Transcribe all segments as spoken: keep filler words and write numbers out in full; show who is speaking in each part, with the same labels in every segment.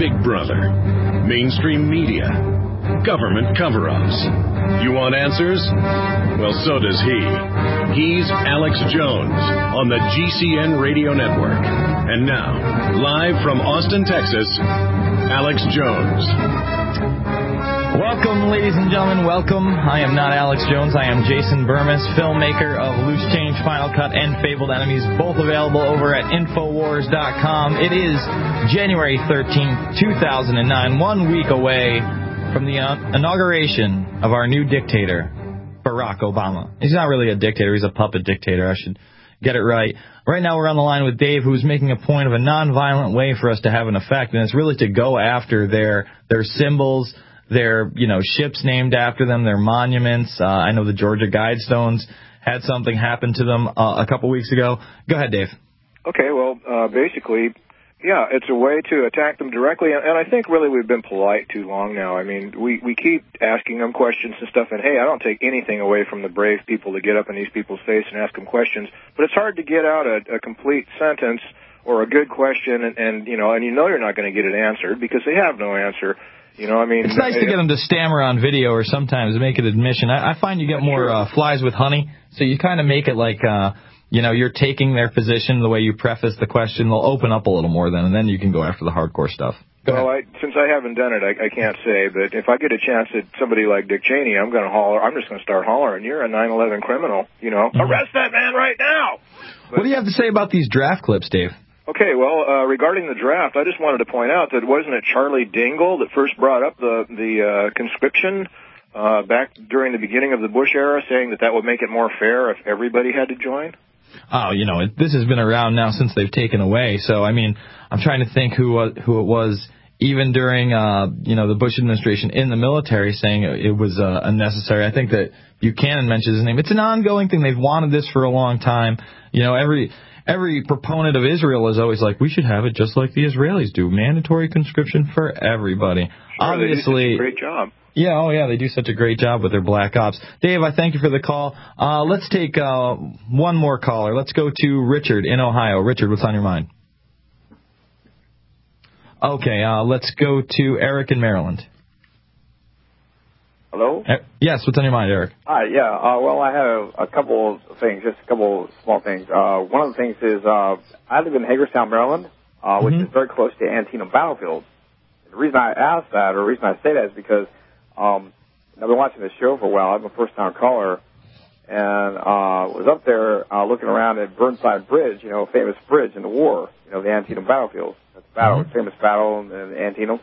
Speaker 1: Big Brother, mainstream media, government cover-ups. You want answers? Well, so does he. He's Alex Jones on the G C N Radio Network. And now, live from Austin, Texas, Alex Jones.
Speaker 2: Welcome, ladies and gentlemen, welcome. I am not Alex Jones. I am Jason Bermas, filmmaker of Loose Change, Final Cut, and Fabled Enemies, both available over at Infowars dot com. It is January thirteenth, two thousand nine, one week away from the inauguration of our new dictator, Barack Obama. He's not really a dictator. He's a puppet dictator. I should get it right. Right now we're on the line with Dave, who's making a point of a nonviolent way for us to have an effect, and it's really to go after their their symbols, their, you know, ships named after them, their monuments. Uh, I know the Georgia Guidestones had something happen to them uh, a couple weeks ago. Go ahead, Dave.
Speaker 3: Okay, well, uh, basically, yeah, it's a way to attack them directly, and I think really we've been polite too long now. I mean, we, we keep asking them questions and stuff, and hey, I don't take anything away from the brave people to get up in these people's face and ask them questions, but it's hard to get out a, a complete sentence or a good question, and, and you know, and you know you're not going to get it answered because they have no answer. You know, I mean,
Speaker 2: it's nice to get them to stammer on video or sometimes make an admission. I, I find you get more uh, flies with honey, so you kind of make it like, uh, you know, you're taking their position the way you preface the question. They'll open up a little more then, and then you can go after the hardcore stuff. Go
Speaker 3: well, I, since I haven't done it, I, I can't say, but if I get a chance at somebody like Dick Cheney, I'm going to holler. I'm just going to start hollering, "You're a nine eleven criminal, you know. Mm-hmm. Arrest that man right now." But,
Speaker 2: what do you have to say about these draft clips, Dave?
Speaker 3: Okay, well, uh, regarding the draft, I just wanted to point out that wasn't it Charlie Dingle that first brought up the the uh, conscription uh, back during the beginning of the Bush era, saying that that would make it more fair if everybody had to join?
Speaker 2: Oh, you know, it, this has been around now since they've taken away. So, I mean, I'm trying to think who uh, who it was even during, uh, you know, the Bush administration in the military saying it, it was uh, unnecessary. I think that Buchanan mentions his name. It's an ongoing thing. They've wanted this for a long time. You know, every... Every proponent of Israel is always like, we should have it just like the Israelis do. Mandatory conscription for everybody.
Speaker 3: Sure,
Speaker 2: Obviously,
Speaker 3: they do such a great job.
Speaker 2: Yeah, oh yeah, they do such a great job with their black ops. Dave, I thank you for the call. Uh, let's take uh, one more caller. Let's go to Richard in Ohio. Richard, what's on your mind? Okay, uh, let's go to Eric in Maryland.
Speaker 4: Hello?
Speaker 2: Uh, yes, what's on your mind, Eric?
Speaker 4: Hi, yeah. Uh, well, I have a couple of things, just a couple of small things. Uh, one of the things is uh, I live in Hagerstown, Maryland, uh, which mm-hmm. is very close to Antietam Battlefield. The reason I ask that, or the reason I say that, is because um, I've been watching this show for a while. I'm a first-time caller, and uh, was up there uh, looking around at Burnside Bridge, you know, a famous bridge in the war, you know, the Antietam Battlefield. That's a battle, mm-hmm. famous battle in, in Antietam.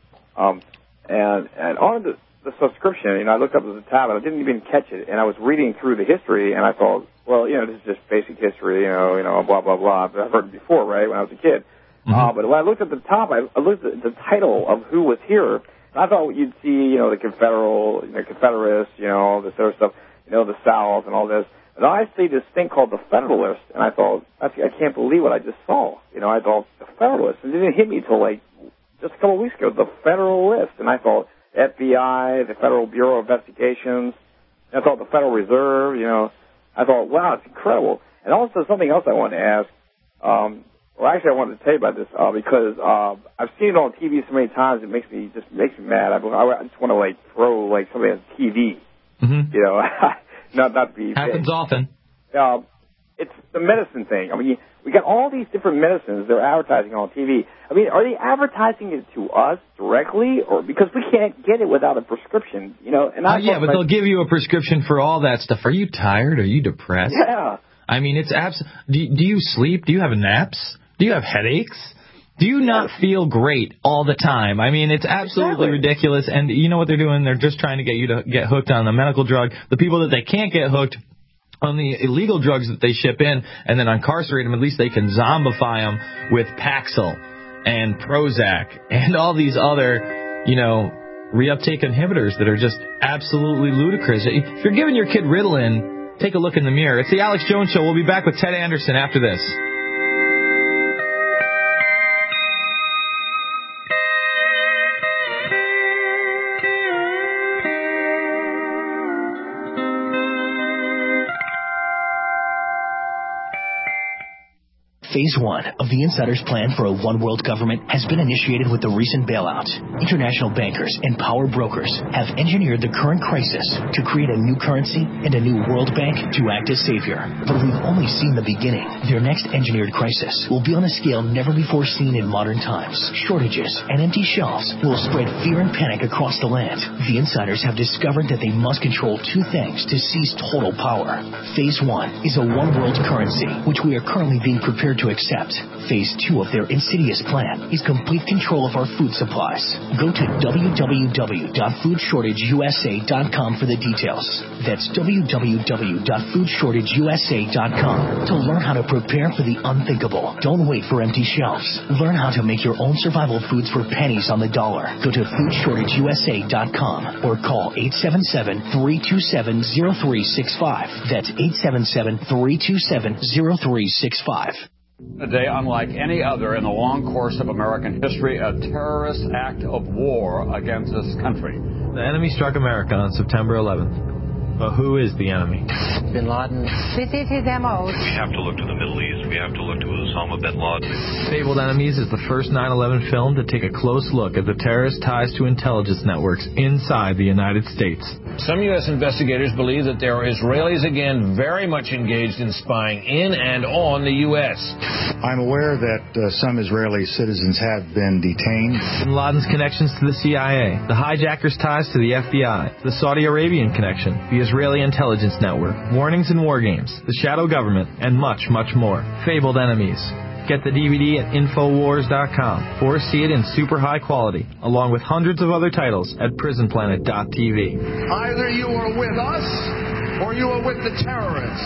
Speaker 4: Um, and, and on the the subscription, you know, I looked up at the tab, and I didn't even catch it, and I was reading through the history, and I thought, well, you know, this is just basic history, you know, you know, blah, blah, blah. But I've heard it before, right, when I was a kid. Mm-hmm. Uh, but when I looked at the top, I, I looked at the title of who was here, and I thought you'd see, you know, the Confederal, you know, Confederates, you know, this other stuff, you know, the South and all this. And I see this thing called the Federalist, and I thought, I can't believe what I just saw. You know, I thought, the Federalist. And it didn't hit me till, like, just a couple of weeks ago, the Federalist. And I thought, F B I, the Federal Bureau of Investigations. I thought the Federal Reserve, you know. I thought, wow, it's incredible. And also something else I wanted to ask. Um, well, actually, I wanted to tell you about this uh, because uh, I've seen it on T V so many times. It makes me just makes me mad. I, I just want to like throw like something on T V. Mm-hmm. You know, not not to be
Speaker 2: happens
Speaker 4: big.
Speaker 2: often.
Speaker 4: Uh, it's the medicine thing. I mean, we got all these different medicines they're advertising on T V. I mean, are they advertising it to us directly, or because we can't get it without a prescription? You know, and I
Speaker 2: uh, yeah, but like, they'll give you a prescription for all that stuff. Are you tired? Are you depressed?
Speaker 4: Yeah.
Speaker 2: I mean, it's abs- do, do you sleep? Do you have naps? Do you have headaches? Do you not feel great all the time? I mean, it's absolutely
Speaker 4: exactly.
Speaker 2: ridiculous. And you know what they're doing? They're just trying to get you to get hooked on the medical drug. The people that they can't get hooked on the illegal drugs that they ship in and then incarcerate them, at least they can zombify them with Paxil and Prozac and all these other, you know, reuptake inhibitors that are just absolutely ludicrous. If you're giving your kid Ritalin, take a look in the mirror. It's the Alex Jones Show. We'll be back with Ted Anderson after this.
Speaker 5: Phase one of the insider's plan for a one-world government has been initiated with the recent bailout. International bankers and power brokers have engineered the current crisis to create a new currency and a new world bank to act as savior. But we've only seen the beginning. Their next engineered crisis will be on a scale never before seen in modern times. Shortages and empty shelves will spread fear and panic across the land. The insiders have discovered that they must control two things to seize total power. Phase one is a one-world currency, which we are currently being prepared to accept. Phase two of their insidious plan is complete control of our food supplies. Go to w w w dot food shortage u s a dot com for the details. That's w w w dot food shortage u s a dot com to learn how to prepare for the unthinkable. Don't wait for empty shelves. Learn how to make your own survival foods for pennies on the dollar. Go to food shortage u s a dot com or call eight seven seven, three two seven, zero three six five. That's eight seven seven, three two seven, zero three six five.
Speaker 6: A day unlike any other in the long course of American history, a terrorist act of war against this country.
Speaker 2: The enemy struck America on September eleventh. But who is the enemy?
Speaker 7: Bin Laden.
Speaker 8: This is his M O.
Speaker 9: We have to look to the Middle East. We have to look to Osama bin Laden.
Speaker 2: Fabled Enemies is the first nine eleven film to take a close look at the terrorist ties to intelligence networks inside the United States.
Speaker 10: Some U S investigators believe that there are Israelis again very much engaged in spying in and on the U S.
Speaker 11: I'm aware that uh, some Israeli citizens have been detained.
Speaker 2: Bin Laden's connections to the C I A, the hijackers' ties to the F B I, the Saudi Arabian connection, the Israeli intelligence network, warnings in war games, the shadow government, and much, much more. Fabled Enemies. Get the D V D at infowars dot com or see it in super high quality, along with hundreds of other titles at prison planet dot t v.
Speaker 12: Either you are with us or you are with the terrorists.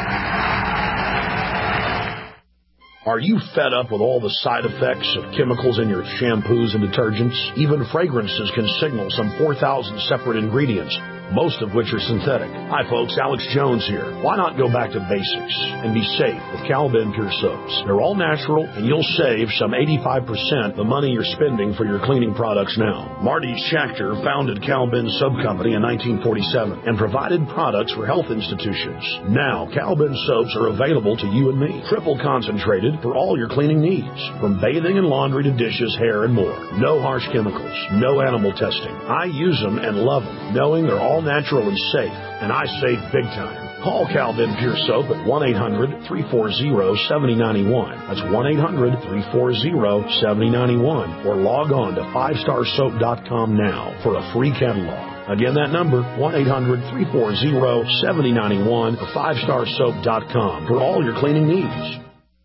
Speaker 13: Are you fed up with all the side effects of chemicals in your shampoos and detergents? Even fragrances can signal some four thousand separate ingredients, most of which are synthetic. Hi folks, Alex Jones here. Why not go back to basics and be safe with Cal-Ben Pure Soaps? They're all natural and you'll save some eighty-five percent the money you're spending for your cleaning products now. Marty Schachter founded Cal-Ben Soap Company in nineteen forty-seven and provided products for health institutions. Now, Cal-Ben soaps are available to you and me, triple concentrated for all your cleaning needs, from bathing and laundry to dishes, hair, and more. No harsh chemicals, no animal testing. I use them and love them, knowing they're all natural and safe, and I save big time. Call Cal-Ben Pure Soap at one eight hundred, three four zero, seven zero nine one. That's one eight hundred, three four zero, seven zero nine one. Or log on to five star soap dot com now for a free catalog. Again, that number, one eight hundred, three four zero, seven zero nine one, or five star soap dot com for all your cleaning needs.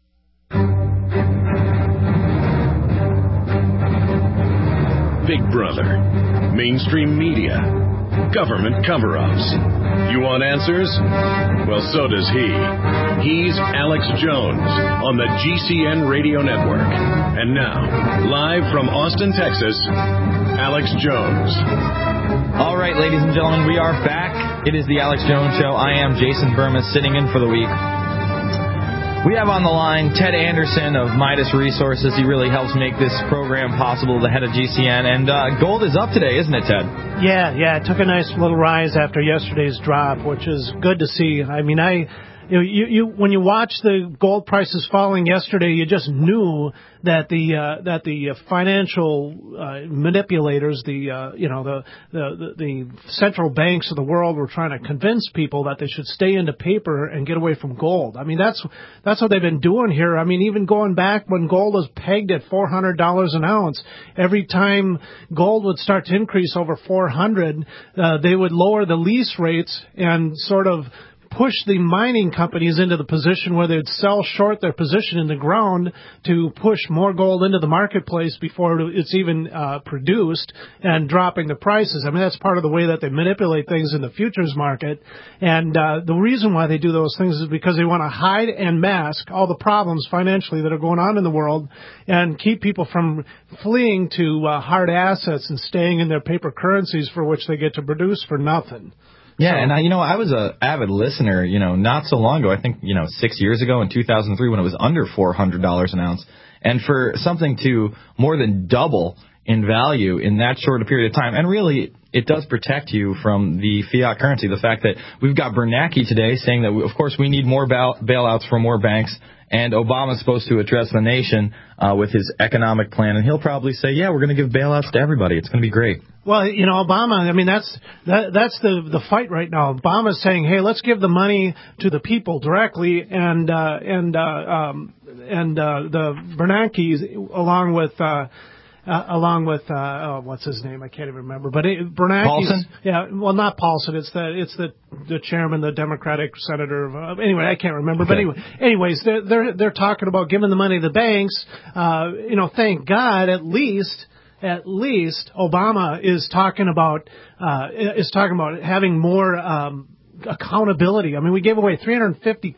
Speaker 1: Big Brother, mainstream media, government cover-ups. You want answers? Well, so does he. He's Alex Jones on the G C N Radio Network. And now, live from Austin, Texas, Alex Jones.
Speaker 2: All right, ladies and gentlemen, we are back. It is the Alex Jones Show. I am Jason Burmis, sitting in for the week. We have on the line Ted Anderson of Midas Resources. He really helps make this program possible, the head of G C N. And uh, gold is up today, isn't it, Ted?
Speaker 14: Yeah, yeah. It took a nice little rise after yesterday's drop, which is good to see. I mean, I... You, know, you, you, when you watch the gold prices falling yesterday, you just knew that the uh, that the financial uh, manipulators, the uh, you know the, the the central banks of the world were trying to convince people that they should stay into paper and get away from gold. I mean, that's that's what they've been doing here. I mean, even going back when gold was pegged at four hundred dollars an ounce, every time gold would start to increase over four hundred, uh, they would lower the lease rates and sort of push the mining companies into the position where they'd sell short their position in the ground to push more gold into the marketplace before it's even uh, produced and dropping the prices. I mean, that's part of the way that they manipulate things in the futures market. And uh, the reason why they do those things is because they want to hide and mask all the problems financially that are going on in the world and keep people from fleeing to uh, hard assets and staying in their paper currencies for which they get to produce for nothing.
Speaker 2: Yeah, so, and I, you know, I was a avid listener, you know, not so long ago, I think, you know, six years ago in two thousand three when it was under four hundred dollars an ounce. And for something to more than double in value in that short a period of time. And really, it does protect you from the fiat currency. The fact that we've got Bernanke today saying that, we, of course, we need more bail- bailouts for more banks, and Obama's supposed to address the nation uh, with his economic plan, and he'll probably say, yeah, we're going to give bailouts to everybody. It's going to be great.
Speaker 14: Well, you know, Obama, I mean, that's that, that's the the fight right now. Obama's saying, hey, let's give the money to the people directly, and uh, and uh, um, and uh, the Bernanke, along with uh, uh, along with uh, oh, what's his name? I can't even remember. But it, Bernanke,
Speaker 2: Paulson?
Speaker 14: Yeah, well, not Paulson. It's the it's the the chairman, the Democratic senator. Of, uh, anyway, I can't remember. Okay. But anyway, anyways, they're they're they're talking about giving the money to the banks. Uh, you know, thank God, at least. At least Obama is talking about uh, is talking about having more um, accountability. I mean, we gave away three hundred fifty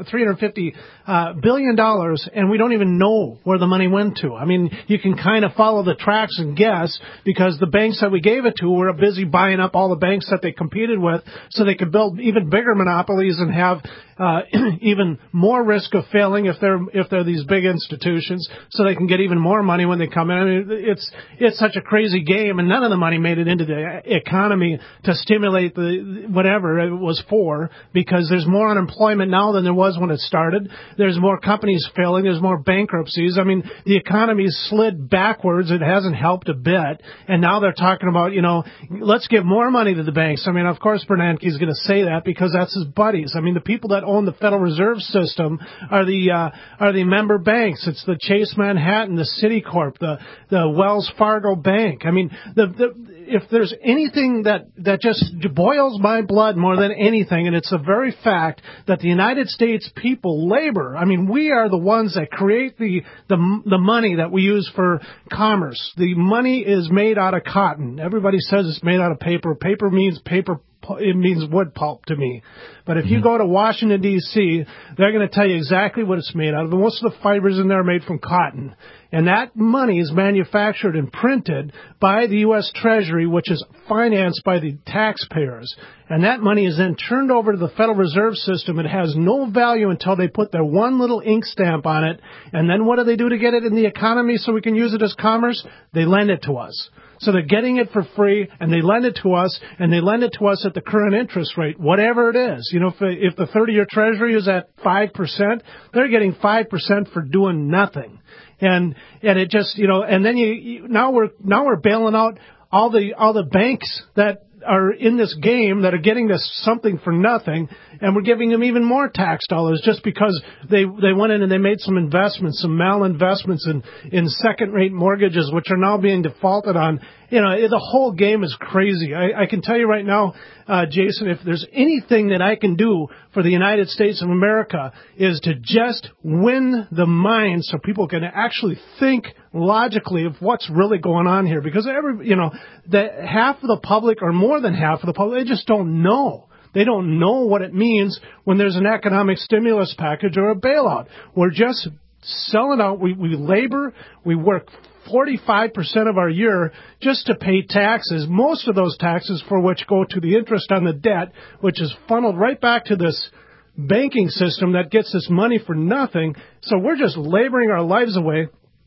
Speaker 14: uh, billion dollars, and we don't even know where the money went to. I mean, you can kind of follow the tracks and guess, because the banks that we gave it to were busy buying up all the banks that they competed with, so they could build even bigger monopolies and have uh, even more risk of failing if they're if they're these big institutions, so they can get even more money when they come in. I mean, it's it's such a crazy game, and none of the money made it into the economy to stimulate the whatever it was for, because there's more unemployment now than there was when it started. There's more companies failing. There's more bankruptcies. I mean, the economy's slid backwards. It hasn't helped a bit. And now they're talking about, you know, let's give more money to the banks. I mean, of course, Bernanke's going to say that because that's his buddies. I mean, the people that own the Federal Reserve System are the uh, are the member banks. It's the Chase Manhattan, the Citicorp, the the Wells Fargo Bank. I mean, the the if there's anything that, that just boils my blood more than anything, and it's the very fact that the United States people, labor, I mean, we are the ones that create the, the, the money that we use for commerce. The money is made out of cotton. Everybody says it's made out of paper. Paper means paper. It means wood pulp to me. But if you go to Washington, D C, they're going to tell you exactly what it's made out of. And most of the fibers in there are made from cotton. And that money is manufactured and printed by the U S Treasury, which is financed by the taxpayers. And that money is then turned over to the Federal Reserve System. It has no value until they put their one little ink stamp on it. And then what do they do to get it in the economy so we can use it as commerce? They lend it to us. So they're getting it for free, and they lend it to us, and they lend it to us at the current interest rate, whatever it is. You know, if, if the thirty-year Treasury is at five percent, they're getting five percent for doing nothing. And and it just, you know, and then you, you now we're now we're bailing out all the all the banks that are in this game that are getting this something for nothing, and we're giving them even more tax dollars just because they they went in and they made some investments, some malinvestments in in second-rate mortgages, which are now being defaulted on. You know, the whole game is crazy. I, I can tell you right now, uh, Jason, if there's anything that I can do for the United States of America is to just win the minds so people can actually think logically of what's really going on here. Because every, you know, the half of the public, or more than half of the public, they just don't know. They don't know what it means when there's an economic stimulus package or a bailout. We're just selling out. We, we labor. We work forty-five percent of our year just to pay taxes, most of those taxes for which go to the interest on the debt, which is funneled right back to this banking system that gets this money for nothing. So we're just laboring our lives away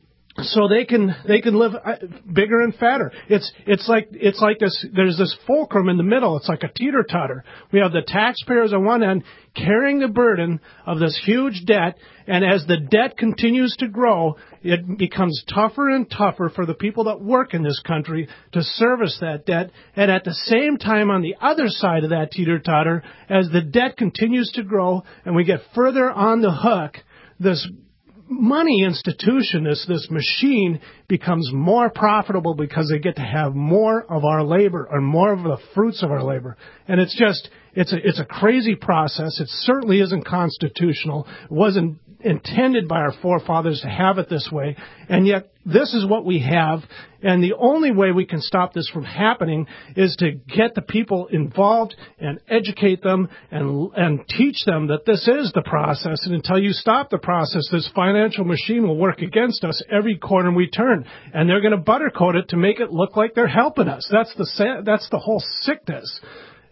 Speaker 14: so they can they can live bigger and fatter. It's it's like it's like this. There's this fulcrum in the middle. It's like a teeter-totter. We have the taxpayers on one end carrying the burden of this huge debt, and as the debt continues to grow, it becomes tougher and tougher for the people that work in this country to service that debt. And at the same time, on the other side of that teeter-totter, as the debt continues to grow and we get further on the hook, this money institution, this this machine, becomes more profitable because they get to have more of our labor, or more of the fruits of our labor. And it's just, it's a, it's a crazy process. It certainly isn't constitutional. It wasn't intended by our forefathers to have it this way. And yet, this is what we have. And the only way we can stop this from happening is to get the people involved and educate them and and teach them that this is the process. And until you stop the process, this financial machine will work against us every corner we turn. And they're going to buttercoat it to make it look like they're helping us. That's the that's the whole sickness.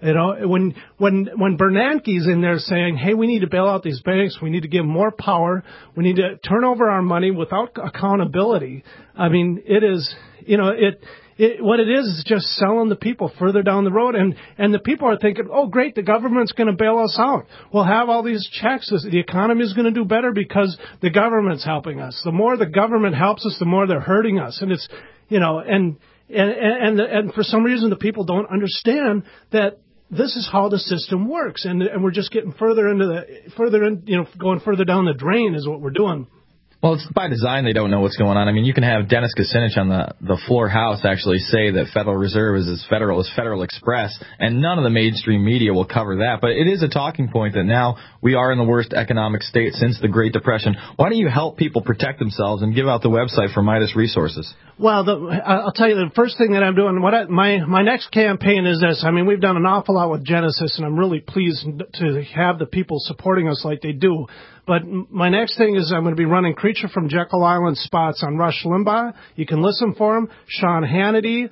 Speaker 14: You know, when when when Bernanke's in there saying, "Hey, we need to bail out these banks. We need to give more power. We need to turn over our money without accountability." I mean, it is, you know, it. It, what it is is just selling the people further down the road, and and the people are thinking, "Oh, great, the government's going to bail us out. We'll have all these checks. The economy is going to do better because the government's helping us. The more the government helps us, the more they're hurting us." And it's, you know, and and and and for some reason, the people don't understand that this is how the system works, and and we're just getting further into the further in, you know, going further down the drain is what we're doing.
Speaker 2: Well, it's by design they don't know what's going on. I mean, you can have Dennis Kucinich on the, the floor house actually say that Federal Reserve is as federal as Federal Express, and none of the mainstream media will cover that. But it is a talking point that now we are in the worst economic state since the Great Depression. Why don't you help people protect themselves and give out the website for Midas Resources?
Speaker 14: Well, the, I'll tell you the first thing that I'm doing. What I, my my next campaign is this. I mean, we've done an awful lot with Genesis, and I'm really pleased to have the people supporting us like they do. But my next thing is I'm going to be running Creature from Jekyll Island spots on Rush Limbaugh. You can listen for him. Sean Hannity,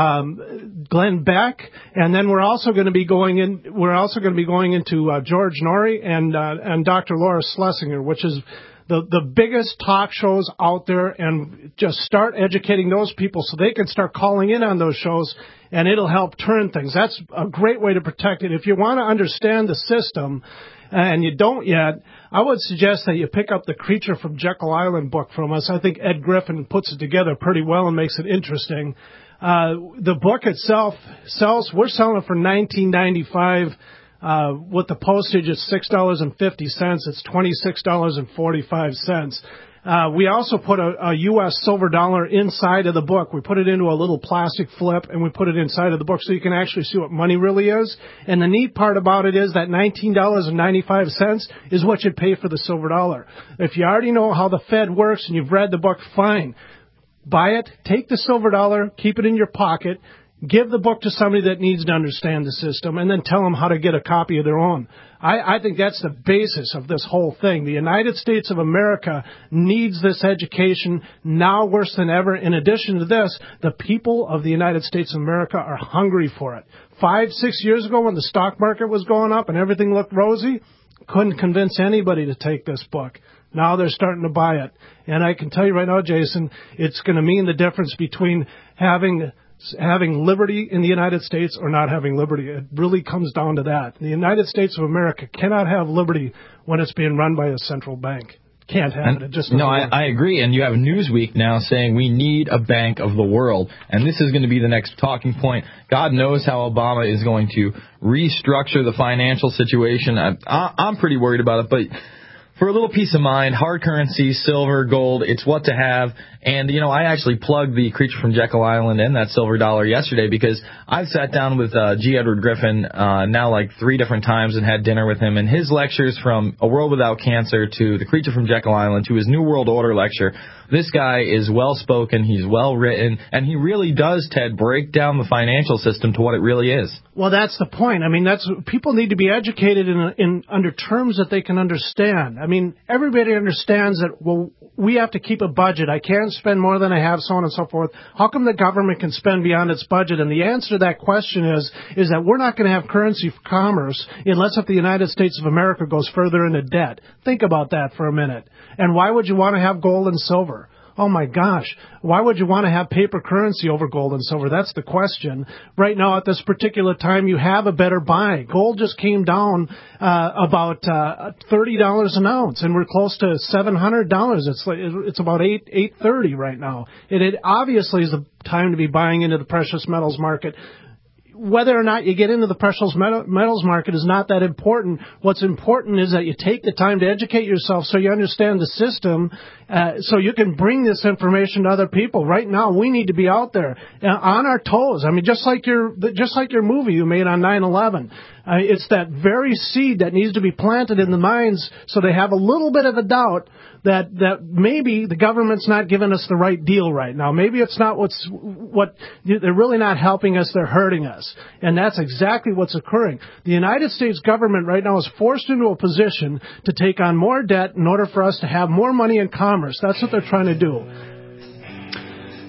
Speaker 14: um, Glenn Beck, and then we're also going to be going in. We're also going to be going into uh, George Norrie and uh, and Doctor Laura Schlesinger, which is the the biggest talk shows out there, and just start educating those people so they can start calling in on those shows, and it'll help turn things. That's a great way to protect it. If you want to understand the system, and you don't yet, I would suggest that you pick up the Creature from Jekyll Island book from us. I think Ed Griffin puts it together pretty well and makes it interesting. Uh, the book itself sells, we're selling it for nineteen ninety-five dollars. Uh, with the postage, it's six dollars and fifty cents. It's twenty-six dollars and forty-five cents. Uh, we also put a, a U S silver dollar inside of the book. We put it into a little plastic flip, and we put it inside of the book so you can actually see what money really is. And the neat part about it is that nineteen dollars and ninety-five cents is what you'd pay for the silver dollar. If you already know how the Fed works and you've read the book, fine. Buy it, take the silver dollar, keep it in your pocket, give the book to somebody that needs to understand the system, and then tell them how to get a copy of their own. I, I think that's the basis of this whole thing. The United States of America needs this education now worse than ever. In addition to this, the people of the United States of America are hungry for it. Five, six years ago when the stock market was going up and everything looked rosy, couldn't convince anybody to take this book. Now they're starting to buy it. And I can tell you right now, Jason, it's going to mean the difference between having having liberty in the United States or not having liberty. It really comes down to that. The United States of America cannot have liberty when it's being run by a central bank. Can't have
Speaker 2: and,
Speaker 14: it. It just
Speaker 2: no, I, I agree. And you have Newsweek now saying we need a bank of the world. And this is going to be the next talking point. God knows how Obama is going to restructure the financial situation. I, I, I'm pretty worried about it, but for a little peace of mind, hard currency, silver, gold, it's what to have. And, you know, I actually plugged the Creature from Jekyll Island and that silver dollar yesterday because I've sat down with uh, G. Edward Griffin uh, now like three different times and had dinner with him. And his lectures from A World Without Cancer to The Creature from Jekyll Island to his New World Order lecture, this guy is well-spoken, he's well-written, and he really does, Ted, break down the financial system to what it really is.
Speaker 14: Well, that's the point. I mean, that's people need to be educated in, in under terms that they can understand. I mean, everybody understands that, well, we have to keep a budget. I can't spend more than I have, so on and so forth. How come the government can spend beyond its budget? And the answer to that question is, is that we're not going to have currency for commerce unless if the United States of America goes further into debt. Think about that for a minute. And why would you want to have gold and silver? Oh, my gosh. Why would you want to have paper currency over gold and silver? That's the question. Right now, at this particular time, you have a better buy. Gold just came down uh, about uh, thirty dollars an ounce, and we're close to seven hundred dollars. It's like, it's about eight eight thirty right now. It, it obviously is the time to be buying into the precious metals market. Whether or not you get into the precious metals market is not that important. What's important is that you take the time to educate yourself so you understand the system, uh, so you can bring this information to other people. Right now, we need to be out there uh, on our toes. I mean, just like your just like your movie you made on nine eleven. Uh, it's that very seed that needs to be planted in the minds so they have a little bit of a doubt that that maybe the government's not giving us the right deal right now. Maybe it's not what's what they're really not helping us, they're hurting us. And that's exactly what's occurring. The United States government right now is forced into a position to take on more debt in order for us to have more money in commerce. That's what they're trying to do.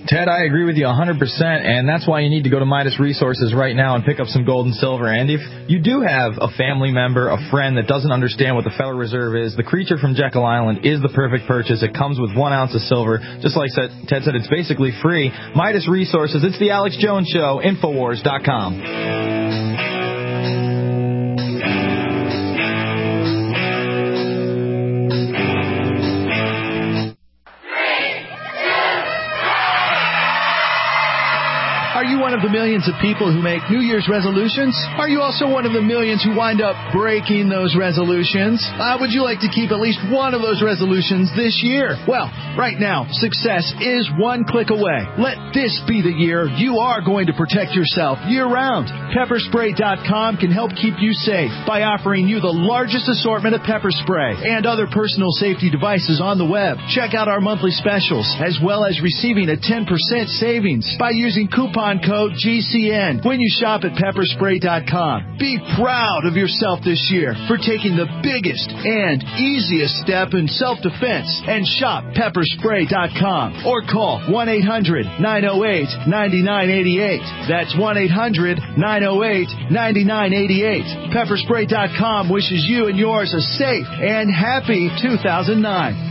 Speaker 2: Ted, I agree with you one hundred percent, and that's why you need to go to Midas Resources right now and pick up some gold and silver. And if you do have a family member, a friend that doesn't understand what the Federal Reserve is, the Creature from Jekyll Island is the perfect purchase. It comes with one ounce of silver. Just like Ted said, it's basically free. Midas Resources, it's the Alex Jones Show, Infowars dot com.
Speaker 7: Are you one of the millions of people who make New Year's resolutions? Are you also one of the millions who wind up breaking those resolutions? Uh, would you like to keep at least one of those resolutions this year? Well, right now, success is one click away. Let this be the year you are going to protect yourself year-round. Pepper Spray dot com can help keep you safe by offering you the largest assortment of pepper spray and other personal safety devices on the web. Check out our monthly specials, as well as receiving a ten percent savings by using coupon code G C N when you shop at Pepper Spray dot com. Be proud of yourself this year for taking the biggest and easiest step in self-defense and shop Pepper Spray dot com or call one eight hundred nine oh eight nine nine eight eight. That's one eight hundred nine oh eight nine nine eight eight. Pepper Spray dot com wishes you and yours a safe and happy two thousand nine.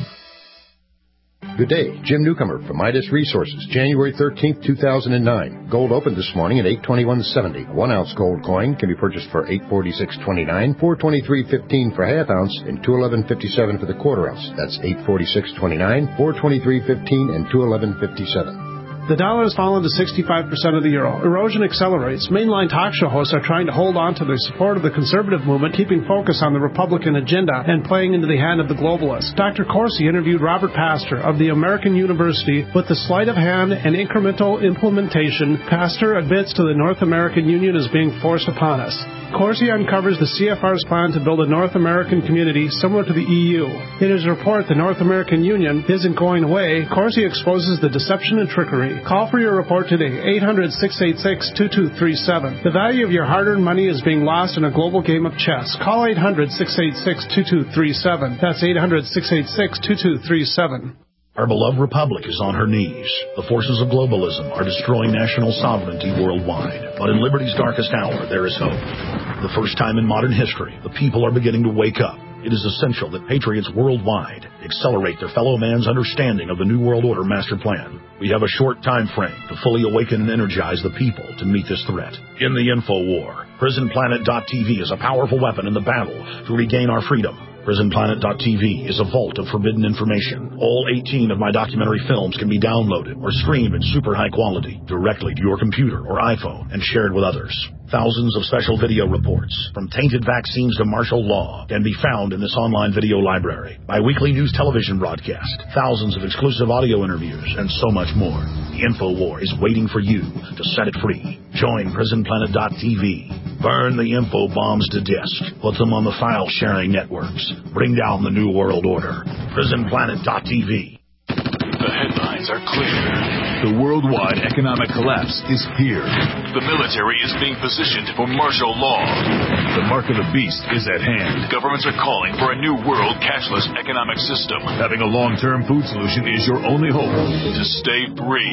Speaker 8: Good day. Jim Newcomer from Midas Resources, January thirteenth, two thousand nine. Gold opened this morning at eight twenty-one seventy. One ounce gold coin can be purchased for eight forty-six twenty-nine, four twenty-three fifteen for half ounce, and two eleven fifty-seven for the quarter ounce. That's eight forty-six twenty-nine, four twenty-three fifteen, and two eleven fifty-seven.
Speaker 15: The dollar has fallen to sixty-five percent of the euro. Erosion accelerates. Mainline talk show hosts are trying to hold on to their support of the conservative movement, keeping focus on the Republican agenda and playing into the hand of the globalists. Doctor Corsi interviewed Robert Pastor of the American University. With the sleight of hand and incremental implementation, Pastor admits to the North American Union is being forced upon us. Corsi uncovers the C F R's plan to build a North American community similar to the E U. In his report, The North American Union Isn't Going Away, Corsi exposes the deception and trickery. Call for your report today, eight hundred, six eight six, two two three seven. The value of your hard-earned money is being lost in a global game of chess. Call eight hundred, six eight six, two two three seven. That's eight hundred, six eight six, two two three seven.
Speaker 13: Our beloved republic is on her knees. The forces of globalism are destroying national sovereignty worldwide. But in liberty's darkest hour, there is hope. For the first time in modern history, the people are beginning to wake up. It is essential that patriots worldwide accelerate their fellow man's understanding of the New World Order master plan. We have a short time frame to fully awaken and energize the people to meet this threat. In the info war, Prison Planet dot T V is a powerful weapon in the battle to regain our freedom. Prison Planet dot T V is a vault of forbidden information. All eighteen of my documentary films can be downloaded or streamed in super high quality directly to your computer or iPhone and shared with others. Thousands of special video reports, from tainted vaccines to martial law, can be found in this online video library. My weekly news television broadcast, thousands of exclusive audio interviews, and so much more. The info war is waiting for you to set it free. Join Prison Planet dot T V. Burn the info bombs to disk. Put them on the file-sharing networks. Bring down the New World Order. Prison Planet dot T V.
Speaker 16: The headlines are clear. The worldwide economic collapse is here. The military is being positioned for martial law. The mark of the beast is at hand. Governments are calling for a new world cashless economic system. Having a long-term food solution is your only hope to stay free.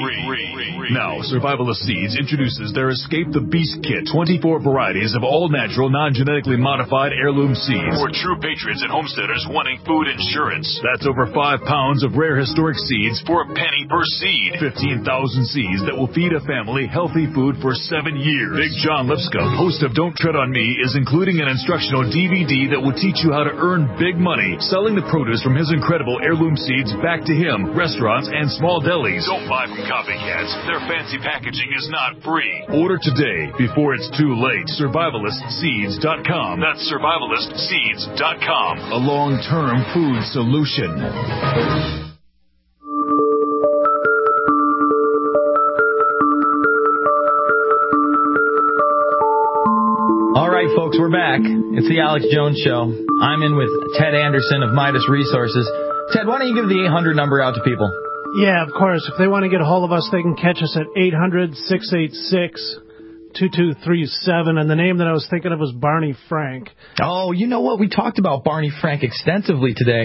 Speaker 16: Now, Survivalist Seeds introduces their Escape the Beast Kit, twenty-four varieties of all-natural, non-genetically modified heirloom seeds. For true patriots and homesteaders wanting food insurance. That's over five pounds of rare historic seeds for a penny per seed. fifteen thousand seeds that will feed a family healthy food for seven years. Big John Lipscomb, host of Don't Tread on Me, is including an instructional D V D that will teach you how to earn big money selling the produce from his incredible heirloom seeds back to him, restaurants, and small delis. Don't buy from copycats. Their fancy packaging is not free. Order today before it's too late. Survivalist Seeds dot com. That's Survivalist Seeds dot com. A long-term food solution.
Speaker 2: All right, folks, we're back. It's the Alex Jones Show. I'm in with Ted Anderson of Midas Resources. Ted, why don't you give the eight hundred number out to people?
Speaker 14: Yeah, of course. If they want to get a hold of us, they can catch us at eight hundred, six eight six, two two three seven. And the name that I was thinking of was Barney Frank.
Speaker 2: Oh, you know what? We talked about Barney Frank extensively today.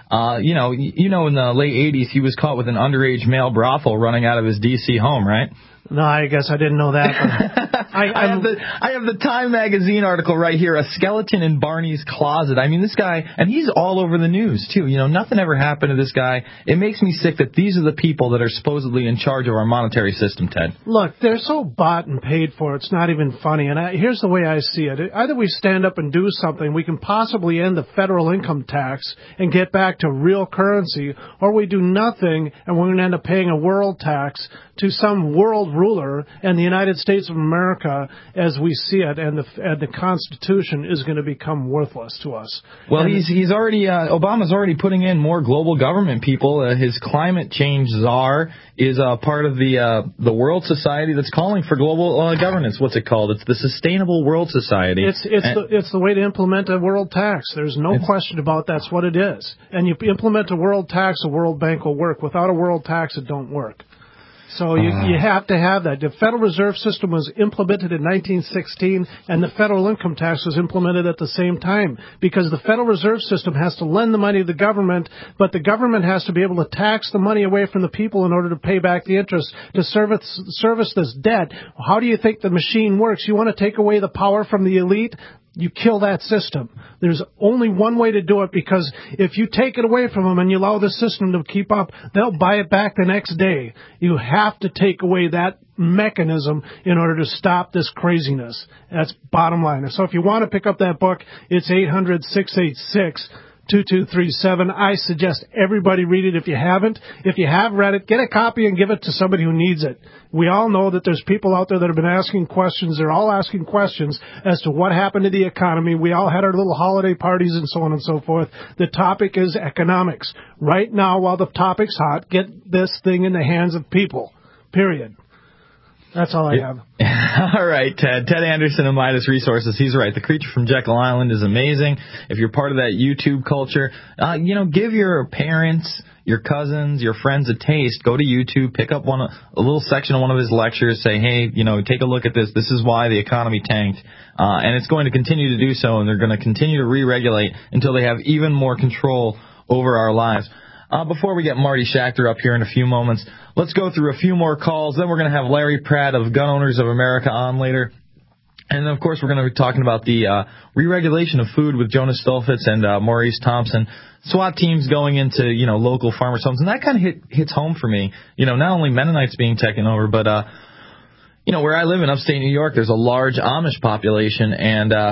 Speaker 2: Uh, you know, you know, in the late eighties, he was caught with an underage male brothel running out of his D C home, right?
Speaker 14: No, I guess I didn't know that. But I,
Speaker 2: I have the I have the Time magazine article right here. A skeleton in Barney's closet. I mean, this guy, and he's all over the news too. You know, nothing ever happened to this guy. It makes me sick that these are the people that are supposedly in charge of our monetary system, Ted.
Speaker 14: Look, they're so bought and paid for. It's not even funny. And I, here's the way I see it: either we stand up and do something, we can possibly end the federal income tax and get back to real currency, or we do nothing and we're going to end up paying a world tax to some world ruler, and the United States of America, as we see it, and the and the Constitution is going to become worthless to us.
Speaker 2: Well,
Speaker 14: and
Speaker 2: he's he's already uh, Obama's already putting in more global government people. Uh, his climate change czar is uh, part of the uh, the World Society that's calling for global uh, governance. What's it called? It's the Sustainable World Society.
Speaker 14: It's it's and, the it's the way to implement a world tax. There's no question about that's what it is. And you implement a world tax, a World Bank will work. Without a world tax, it don't work. So you, you have to have that. The Federal Reserve System was implemented in nineteen sixteen, and the federal income tax was implemented at the same time, because the Federal Reserve System has to lend the money to the government, but the government has to be able to tax the money away from the people in order to pay back the interest to service, service this debt. How do you think the machine works? You want to take away the power from the elite? You kill that system. There's only one way to do it, because if you take it away from them and you allow the system to keep up, they'll buy it back the next day. You have to take away that mechanism in order to stop this craziness. That's bottom line. So if you want to pick up that book, it's eight hundred, six eight six, two two three seven. I suggest everybody read it if you haven't. If you have read it, get a copy and give it to somebody who needs it. We all know that there's people out there that have been asking questions. They're all asking questions as to what happened to the economy. We all had our little holiday parties and so on and so forth. The topic is economics. Right now, while the topic's hot, get this thing in the hands of people. Period. That's all I have.
Speaker 2: All right, Ted. Ted Anderson of Midas Resources. He's right. The Creature from Jekyll Island is amazing. If you're part of that YouTube culture, uh, you know, give your parents, your cousins, your friends a taste. Go to YouTube, pick up one, a little section of one of his lectures, say, hey, you know, take a look at this. This is why the economy tanked. Uh, and it's going to continue to do so, and they're going to continue to re-regulate until they have even more control over our lives. Uh, before we get Marty Schachter up here in a few moments, let's go through a few more calls. Then we're going to have Larry Pratt of Gun Owners of America on later. And, then, of course, we're going to be talking about the uh, re-regulation of food with Jonas Stolfitz and uh, Maurice Thompson. SWAT teams going into, you know, local farmers' homes. And that kind of hit, hits home for me. You know, not only Mennonites being taken over, but, uh, you know, where I live in upstate New York, there's a large Amish population. And uh,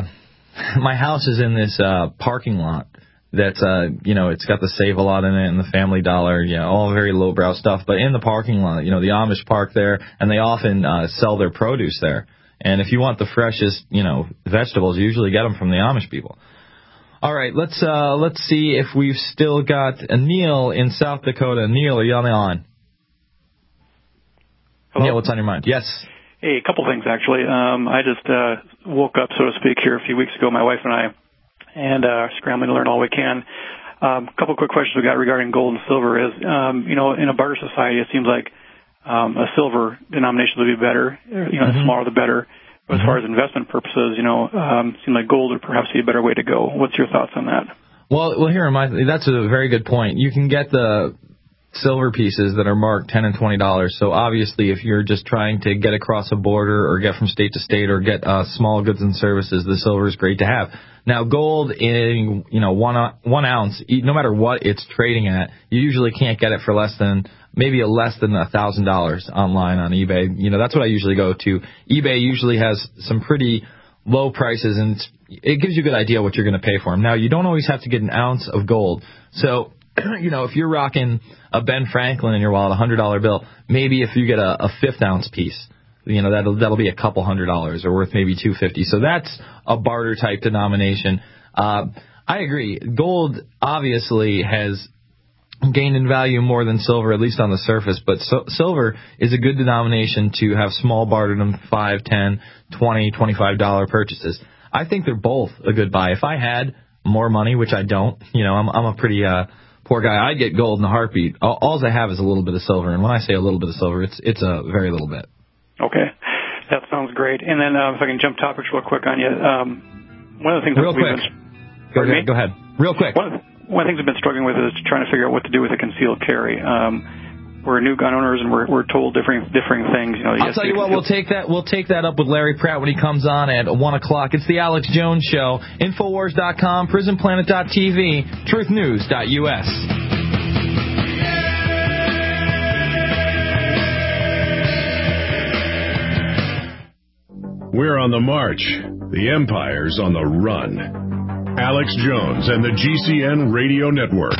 Speaker 2: my house is in this uh, parking lot. That's, uh, you know, it's got the Save-A-Lot in it and the Family Dollar, you know, all very lowbrow stuff. But in the parking lot, you know, the Amish park there, and they often uh, sell their produce there. And if you want the freshest, you know, vegetables, you usually get them from the Amish people. All right, let's uh, let's see if we've still got a Neil in South Dakota. Neil, are you on the line?
Speaker 17: Hello?
Speaker 2: Neil, what's on your mind? Yes.
Speaker 17: Hey, a couple things, actually. Um, I just uh, woke up, so to speak, here a few weeks ago, my wife and I, and uh, scrambling to learn all we can. A um, couple quick questions we got regarding gold and silver is, um, you know, in a barter society, it seems like um, a silver denomination would be better. You know, mm-hmm. the smaller the better. But mm-hmm. as far as investment purposes, you know, um, it seems like gold would perhaps be a better way to go. What's your thoughts on that?
Speaker 2: Well, well, here, my, that's a very good point. You can get the silver pieces that are marked ten and twenty dollars. So obviously, if you're just trying to get across a border or get from state to state or get uh, small goods and services, the silver is great to have. Now, gold in, you know, one one ounce, no matter what it's trading at, you usually can't get it for less than maybe a less than a thousand dollars online on eBay. You know, that's what I usually go to. eBay usually has some pretty low prices, and it's, it gives you a good idea what you're going to pay for them. Now, you don't always have to get an ounce of gold. So, you know, if you're rocking a Ben Franklin in your wallet, a hundred dollar bill, maybe if you get a, a fifth ounce piece, you know, that'll that'll be a couple hundred dollars or worth maybe two fifty. So that's a barter type denomination. Uh, I agree. Gold obviously has gained in value more than silver, at least on the surface. But so, silver is a good denomination to have small barterdom, five, ten, twenty, twenty-five dollar purchases. I think they're both a good buy. If I had more money, which I don't, you know, I'm I'm a pretty uh, poor guy. I'd get gold in a heartbeat. All, all I have is a little bit of silver, and when I say a little bit of silver, it's it's a very little bit.
Speaker 17: Okay, that sounds great. And then uh, if I can jump topics real quick on you, um, one of the things
Speaker 2: real
Speaker 17: that we've
Speaker 2: quick.
Speaker 17: been...
Speaker 2: Go ahead, go ahead. Real quick.
Speaker 17: One of, the, one of the things I've been struggling with is trying to figure out what to do with a concealed carry. Um, we're new gun owners, and we're, we're told different differing things. You know,
Speaker 2: I'll tell you what, we'll take that we'll take that up with Larry Pratt when he comes on at one o'clock. It's the Alex Jones Show. Infowars dot com, prison planet dot t v, truth news dot u s.
Speaker 1: We're on the march. The empire's on the run. Alex Jones and the G C N Radio Network.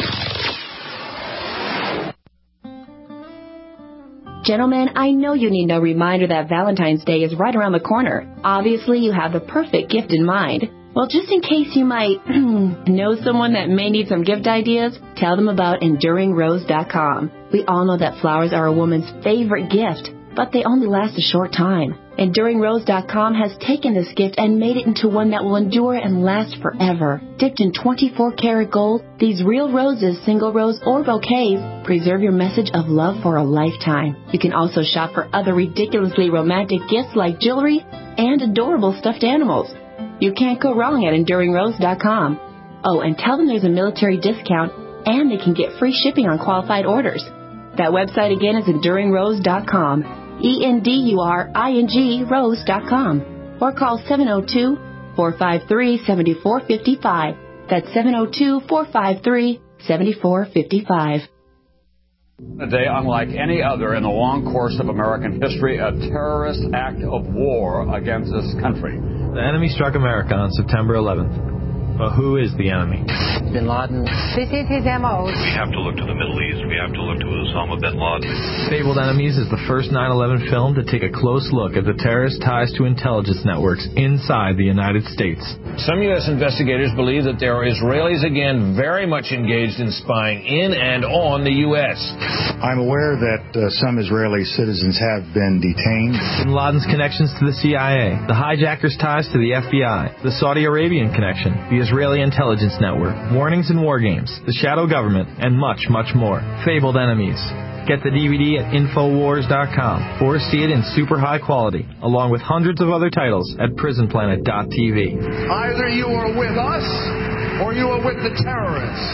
Speaker 18: Gentlemen, I know you need no reminder that Valentine's Day is right around the corner. Obviously, you have the perfect gift in mind. Well, just in case you might know someone that may need some gift ideas, tell them about enduring rose dot com. We all know that flowers are a woman's favorite gift, but they only last a short time. enduring rose dot com has taken this gift and made it into one that will endure and last forever. Dipped in twenty-four karat gold, these real roses, single rose or bouquets, preserve your message of love for a lifetime. You can also shop for other ridiculously romantic gifts like jewelry and adorable stuffed animals. You can't go wrong at enduring rose dot com. Oh, and tell them there's a military discount and they can get free shipping on qualified orders. That website again is enduring rose dot com. E N D U R I N G rose dot com, or call seven oh two, four five three, seven four five five. That's seven oh two, four five three, seven four five five.
Speaker 6: A day unlike any other in the long course of American history, a terrorist act of war against this country.
Speaker 2: The enemy struck America on September eleventh. But who is the enemy?
Speaker 19: Bin Laden. This is his M O.
Speaker 9: We have to look to the Middle East. We have to look to Osama bin Laden.
Speaker 2: Fabled Enemies is the first nine eleven film to take a close look at the terrorist ties to intelligence networks inside the United States.
Speaker 10: Some U S investigators believe that there are Israelis again very much engaged in spying in and on the U S.
Speaker 11: I'm aware that uh, some Israeli citizens have been detained.
Speaker 2: Bin Laden's connections to the C I A, the hijackers' ties to the F B I, the Saudi Arabian connection, the Israeli intelligence network, warnings and war games, the shadow government, and much, much more. Fabled Enemies. Get the D V D at infowars dot com or see it in super high quality, along with hundreds of other titles at prison planet dot t v.
Speaker 12: Either you are with us or you are with the terrorists.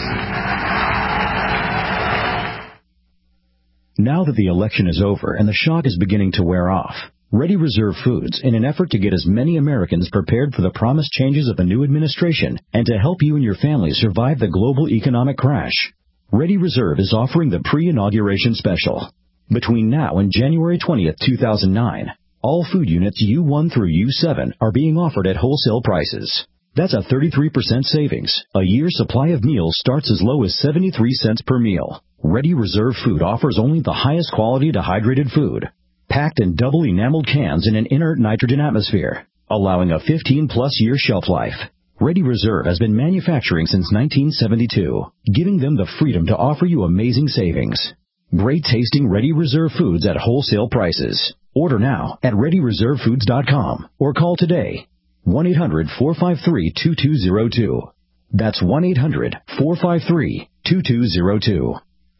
Speaker 20: Now that the election is over and the shock is beginning to wear off, Ready Reserve Foods, in an effort to get as many Americans prepared for the promised changes of the new administration and to help you and your family survive the global economic crash, Ready Reserve is offering the pre-inauguration special. Between now and January twentieth, two thousand nine, all food units U one through U seven are being offered at wholesale prices. That's a thirty-three percent savings. A year's supply of meals starts as low as seventy-three cents per meal. Ready Reserve Food offers only the highest quality dehydrated food, packed in double enameled cans in an inert nitrogen atmosphere, allowing a fifteen plus year shelf life. Ready Reserve has been manufacturing since nineteen seventy-two, giving them the freedom to offer you amazing savings. Great tasting Ready Reserve Foods at wholesale prices. Order now at ready reserve foods dot com or call today. one eight hundred, four five three, two two zero two. That's one eight hundred, four five three, two two zero two.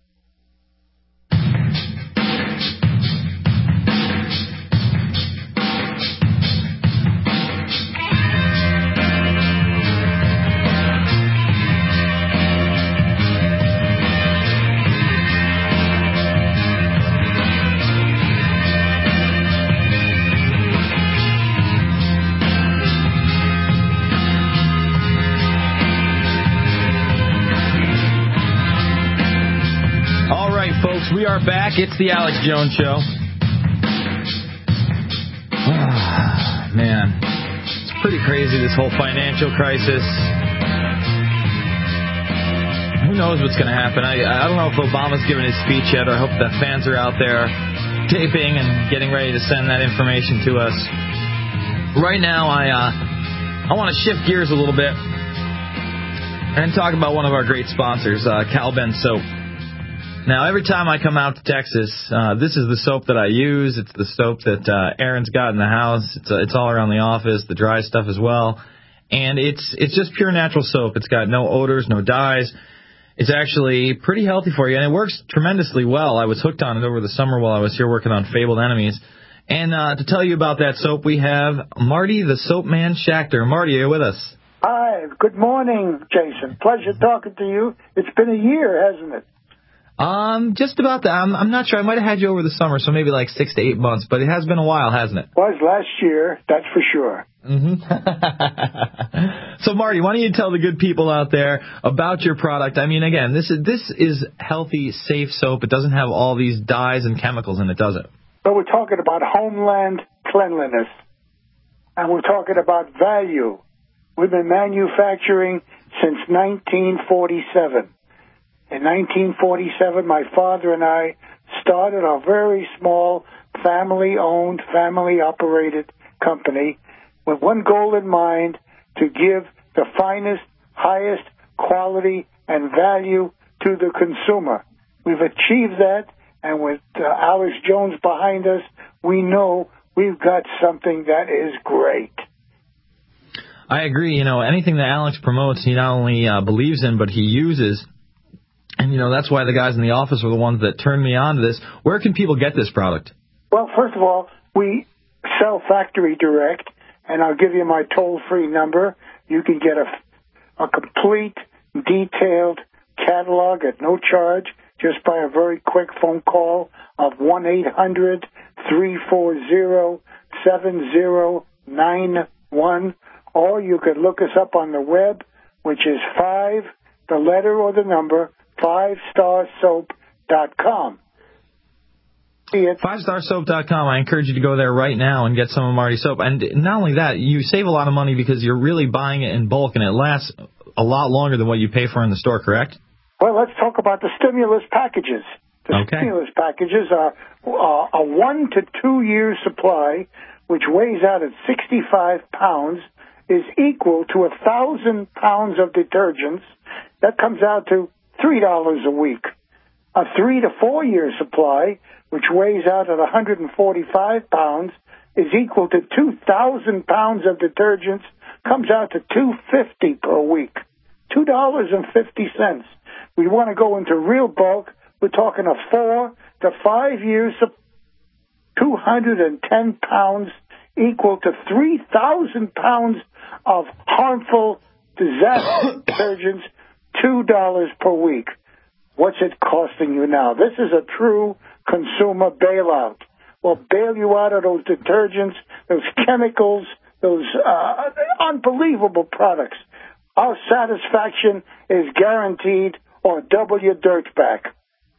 Speaker 2: We are back. It's the Alex Jones Show. Ah, man, it's pretty crazy, this whole financial crisis. Who knows what's going to happen? I, I don't know if Obama's given his speech yet. I hope the fans are out there taping and getting ready to send that information to us. Right now, I uh, I want to shift gears a little bit and talk about one of our great sponsors, uh, Cal-Ben Soap. Now, every time I come out to Texas, uh, this is the soap that I use. It's the soap that uh, Aaron's got in the house. It's uh, it's all around the office, the dry stuff as well. And it's it's just pure natural soap. It's got no odors, no dyes. It's actually pretty healthy for you, and it works tremendously well. I was hooked on it over the summer while I was here working on Fabled Enemies. And uh, to tell you about that soap, we have Marty the Soap Man Schachter. Marty, are you with us?
Speaker 21: Hi, good morning, Jason. Pleasure talking to you. It's been a year, hasn't it?
Speaker 2: Um, just about that. I'm, I'm not sure. I might have had you over the summer, so maybe like six to eight months, but it has been a while, hasn't it?
Speaker 21: Was last year, that's for sure.
Speaker 2: Mm-hmm. So, Marty, why don't you tell the good people out there about your product? I mean, again, this is this is healthy, safe soap. It doesn't have all these dyes and chemicals in it, does it?
Speaker 21: But we're talking about homeland cleanliness, and we're talking about value. We've been manufacturing since nineteen forty-seven. In nineteen forty-seven, my father and I started a very small, family-owned, family-operated company with one goal in mind, to give the finest, highest quality and value to the consumer. We've achieved that, and with uh, Alex Jones behind us, we know we've got something that is great.
Speaker 2: I agree. You know, anything that Alex promotes, he not only uh, believes in, but he uses. And, you know, that's why the guys in the office are the ones that turned me on to this. Where can people get this product?
Speaker 21: Well, first of all, we sell factory direct, and I'll give you my toll-free number. You can get a, a complete, detailed catalog at no charge just by a very quick phone call of one eight hundred, three four zero, seven zero nine one. Or you could look us up on the web, which is five, the letter or the number, five star soap dot com.
Speaker 2: five star soap dot com. I encourage you to go there right now and get some of Marty's soap. And not only that, you save a lot of money because you're really buying it in bulk, and it lasts a lot longer than what you pay for in the store, correct?
Speaker 21: Well, let's talk about the stimulus packages. The
Speaker 2: okay.
Speaker 21: stimulus packages are uh, a one to two year supply, which weighs out at sixty-five pounds, is equal to a thousand pounds of detergents. That comes out to three dollars a week. A three to four year supply, which weighs out at one hundred forty-five pounds, is equal to two thousand pounds of detergents, comes out to two hundred fifty dollars per week. two dollars and fifty cents. We want to go into real bulk. We're talking a four to five years of two hundred ten pounds, equal to three thousand pounds of harmful disaster detergents, two dollars per week. What's it costing you now? This is a true consumer bailout. We'll bail you out of those detergents, those chemicals, those uh, unbelievable products. Our satisfaction is guaranteed, or double your dirt back.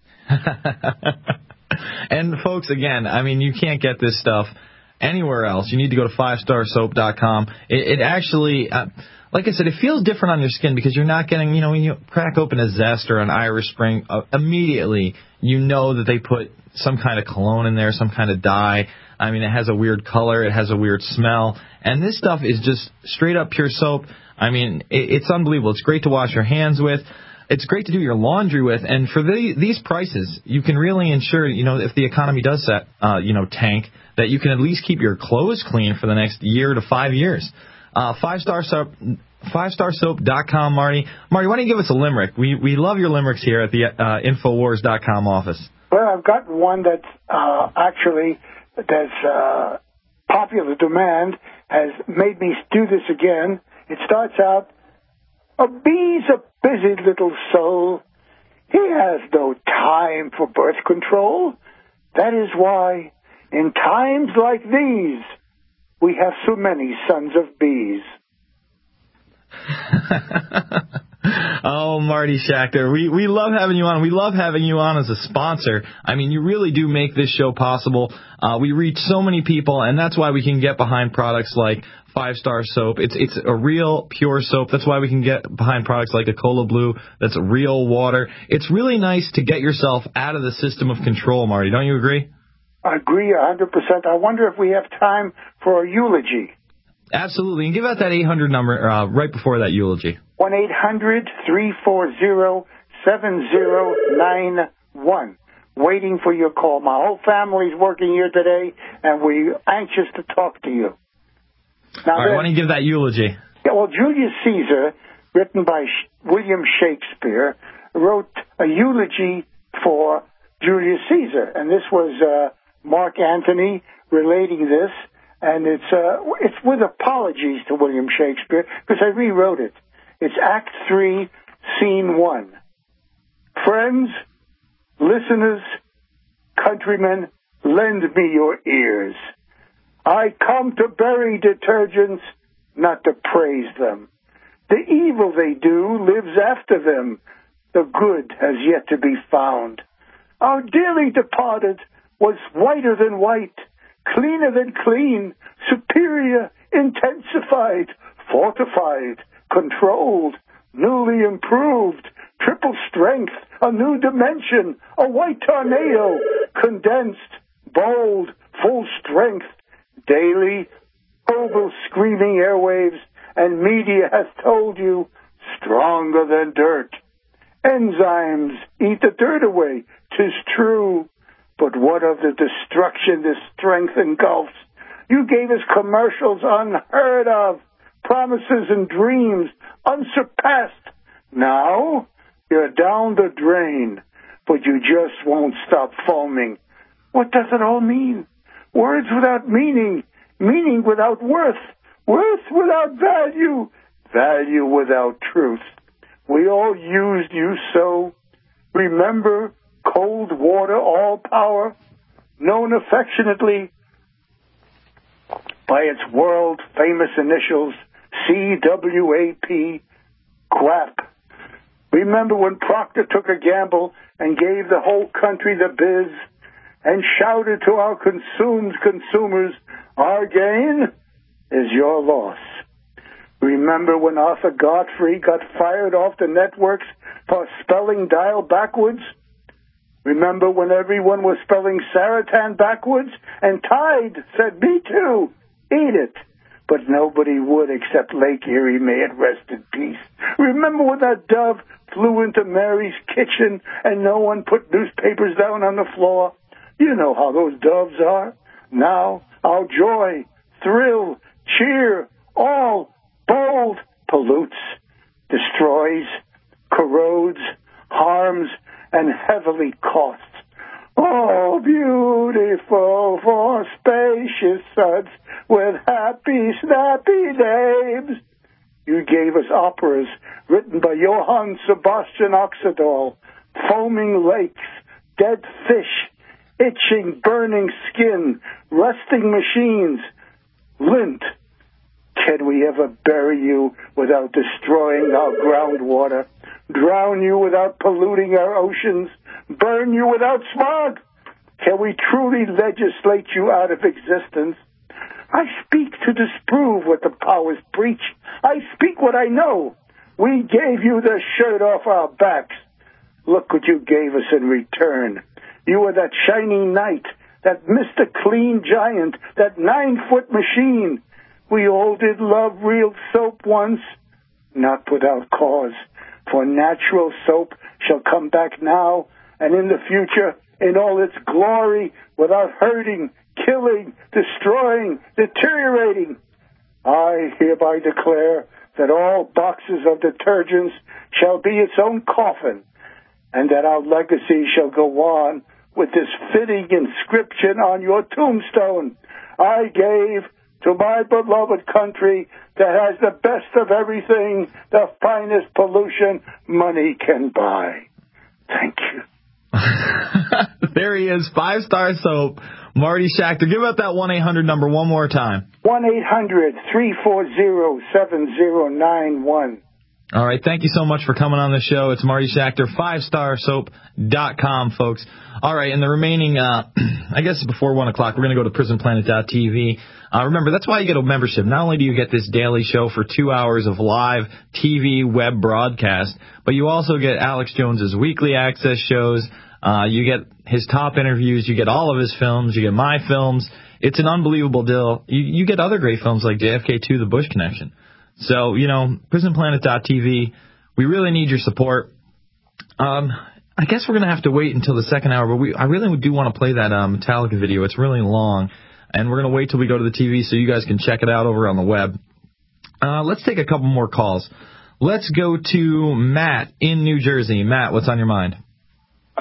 Speaker 2: And, folks, again, I mean, you can't get this stuff anywhere else. You need to go to five star soap dot com. It, it actually... Uh, Like I said, it feels different on your skin because you're not getting, you know, when you crack open a Zest or an Irish Spring, uh, immediately you know that they put some kind of cologne in there, some kind of dye. I mean, it has a weird color. It has a weird smell. And this stuff is just straight up pure soap. I mean, it, it's unbelievable. It's great to wash your hands with. It's great to do your laundry with. And for the, these prices, you can really ensure, you know, if the economy does set, uh, you know, tank, that you can at least keep your clothes clean for the next year to five years. Uh, five star soap, five star soap dot com, Marty. Marty, why don't you give us a limerick? We we love your limericks here at the uh, Infowars dot com office.
Speaker 21: Well, I've got one that's uh, actually that's uh, popular demand has made me do this again. It starts out, a bee's a busy little soul. He has no time for birth control. That is why, in times like these, we have so many sons of bees.
Speaker 2: Oh, Marty Schachter, we, we love having you on. We love having you on as a sponsor. I mean, you really do make this show possible. Uh, we reach so many people, and that's why we can get behind products like Five Star Soap. It's it's a real pure soap. That's why we can get behind products like a Cola Blue. That's real water. It's really nice to get yourself out of the system of control, Marty. Don't you agree?
Speaker 21: I agree one hundred percent. I wonder if we have time for a eulogy.
Speaker 2: Absolutely. And give out that eight hundred number uh, right before that eulogy.
Speaker 21: one eight hundred, three four zero, seven zero nine one. Waiting for your call. My whole family's working here today, and we're anxious to talk to you. Now,
Speaker 2: All right, why don't you give that eulogy?
Speaker 21: Yeah, well, Julius Caesar, written by William Shakespeare, wrote a eulogy for Julius Caesar, and this was uh, Mark Antony relating this. and it's uh, it's with apologies to William Shakespeare because I rewrote it. It's Act Three, Scene One. Friends, listeners, countrymen, lend me your ears. I come to bury detergents, not to praise them. The evil they do lives after them. The good has yet to be found. Our dearly departed was whiter than white, cleaner than clean, superior, intensified, fortified, controlled, newly improved, triple strength, a new dimension, a white tornado, condensed, bold, full strength, daily, oval screaming airwaves, and media has told you, stronger than dirt. Enzymes eat the dirt away, 'tis true. But what of the destruction this strength engulfs? You gave us commercials unheard of, promises and dreams unsurpassed. Now, you're down the drain, but you just won't stop foaming. What does it all mean? Words without meaning, meaning without worth, worth without value, value without truth. We all used you so. Remember Cold Water All Power, known affectionately by its world-famous initials, C W A P, QUAP. Remember when Procter took a gamble and gave the whole country the biz and shouted to our consumed consumers, our gain is your loss. Remember when Arthur Godfrey got fired off the networks for spelling dial backwards? Remember when everyone was spelling Saratan backwards and Tide said, me too, eat it. But nobody would except Lake Erie, may it rest in peace. Remember when that dove flew into Mary's kitchen and no one put newspapers down on the floor? You know how those doves are. Now, our joy, thrill, cheer, all bold pollutes, destroys, corrodes, harms, and heavily costs. Oh, beautiful for spacious suds with happy, snappy names. You gave us operas written by Johann Sebastian Oxidol, foaming lakes, dead fish, itching, burning skin, rusting machines, lint. Can we ever bury you without destroying our groundwater, drown you without polluting our oceans, burn you without smog? Can we truly legislate you out of existence? I speak to disprove what the powers preach. I speak what I know. We gave you the shirt off our backs. Look what you gave us in return. You were that shining knight, that Mister Clean giant, that nine-foot machine. We all did love real soap once, not without cause, for natural soap shall come back now and in the future in all its glory without hurting, killing, destroying, deteriorating. I hereby declare that all boxes of detergents shall be its own coffin, and that our legacy shall go on with this fitting inscription on your tombstone. I gave to my beloved country that has the best of everything, the finest pollution money can buy. Thank you.
Speaker 2: There he is, Five Star Soap, Marty Schachter. Give out that one eight hundred number one more time.
Speaker 21: one eight hundred three four zero seven zero nine one.
Speaker 2: All right, thank you so much for coming on the show. It's Marty Schachter, five star soap dot com, folks. All right, in the remaining, uh, I guess before one o'clock, we're going to go to prison planet dot t v. Uh, remember, that's why you get a membership. Not only do you get this daily show for two hours of live T V web broadcast, but you also get Alex Jones's weekly access shows. Uh, you get his top interviews. You get all of his films. You get my films. It's an unbelievable deal. You, you get other great films like J F K two, The Bush Connection. So, you know, prison planet dot t v, we really need your support. Um, I guess we're going to have to wait until the second hour, but we I really do want to play that uh, Metallica video. It's really long, and we're going to wait till we go to the T V so you guys can check it out over on the web. Uh, let's take a couple more calls. Let's go to Matt in New Jersey. Matt, what's on your mind?
Speaker 3: Uh,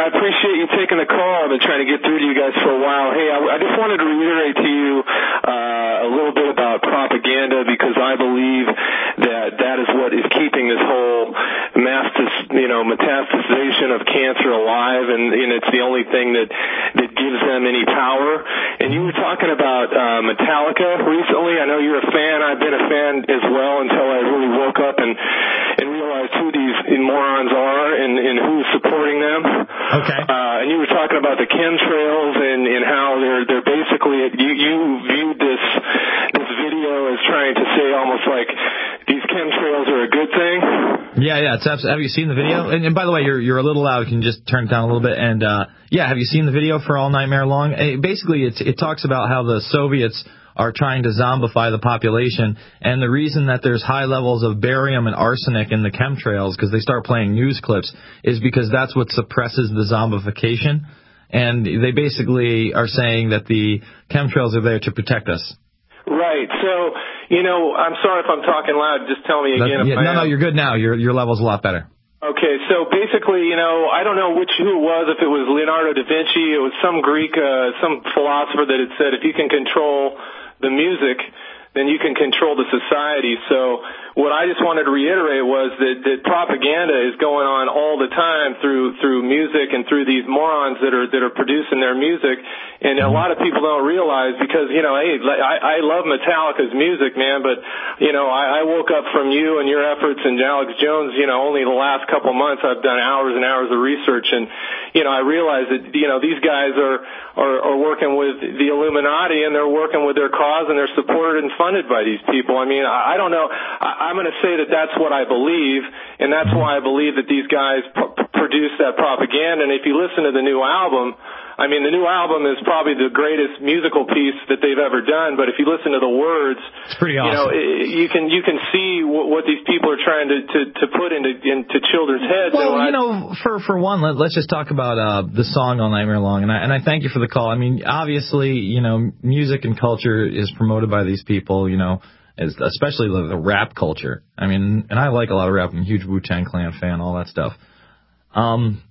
Speaker 3: I appreciate you taking the call. I've been trying to get through to you guys for a while. Hey, I, I just wanted to reiterate to you uh, a little bit about propaganda, because I believe that that is what is keeping this whole mastis, you know, metastasization of cancer alive, and, and it's the only thing that, that gives them any power. And you were talking about uh, Metallica recently. I know you're a fan. I've been a fan as well until I really woke up and, and realized who these morons are and, and who's supporting them.
Speaker 2: Okay.
Speaker 3: Uh, and you were talking about the chemtrails and, and how they're they're basically you, you viewed this this video as trying to say almost like these chemtrails are a good thing.
Speaker 2: Yeah, yeah. It's abs- have you seen the video? And, and by the way, you're you're a little loud. Can you just turn it down a little bit? And uh, yeah, have you seen the video for All Nightmare Long? It, basically, it's, it talks about how the Soviets are trying to zombify the population, and the reason that there's high levels of barium and arsenic in the chemtrails, because they start playing news clips, is because that's what suppresses the zombification. And they basically are saying that the chemtrails are there to protect us.
Speaker 3: Right. So, you know, I'm sorry if I'm talking loud. Just tell me again.
Speaker 2: That,
Speaker 3: if
Speaker 2: yeah,
Speaker 3: I
Speaker 2: no,
Speaker 3: am.
Speaker 2: no, you're good now. Your your level's a lot better.
Speaker 3: Okay, so basically, you know, I don't know which who it was, if it was Leonardo da Vinci, it was some Greek, uh, some philosopher that had said if you can control the music, then you can control the society. So what I just wanted to reiterate was that, that propaganda is going on all the time through through music and through these morons that are that are producing their music. And a lot of people don't realize, because, you know, hey, I, I love Metallica's music, man, but, you know, I, I woke up from you and your efforts and Alex Jones, you know, only the last couple months I've done hours and hours of research, and, you know, I realize that, you know, these guys are, are, are working with the Illuminati, and they're working with their cause, and they're supported and funded by these people. I mean, I, I don't know. I, I'm going to say that that's what I believe, and that's why I believe that these guys p- produce that propaganda. And if you listen to the new album, I mean, the new album is probably the greatest musical piece that they've ever done. But if you listen to the words,
Speaker 2: it's pretty awesome.
Speaker 3: You know, you can you can see what, what these people are trying to, to, to put into into children's heads.
Speaker 2: Well,
Speaker 3: and
Speaker 2: you know, for for one, let, let's just talk about uh, the song All Nightmare Long, and I and I thank you for the call. I mean, obviously, you know, music and culture is promoted by these people, you know, as, especially the, the rap culture. I mean, and I like a lot of rap. I'm a huge Wu-Tang Clan fan, all that stuff. Um.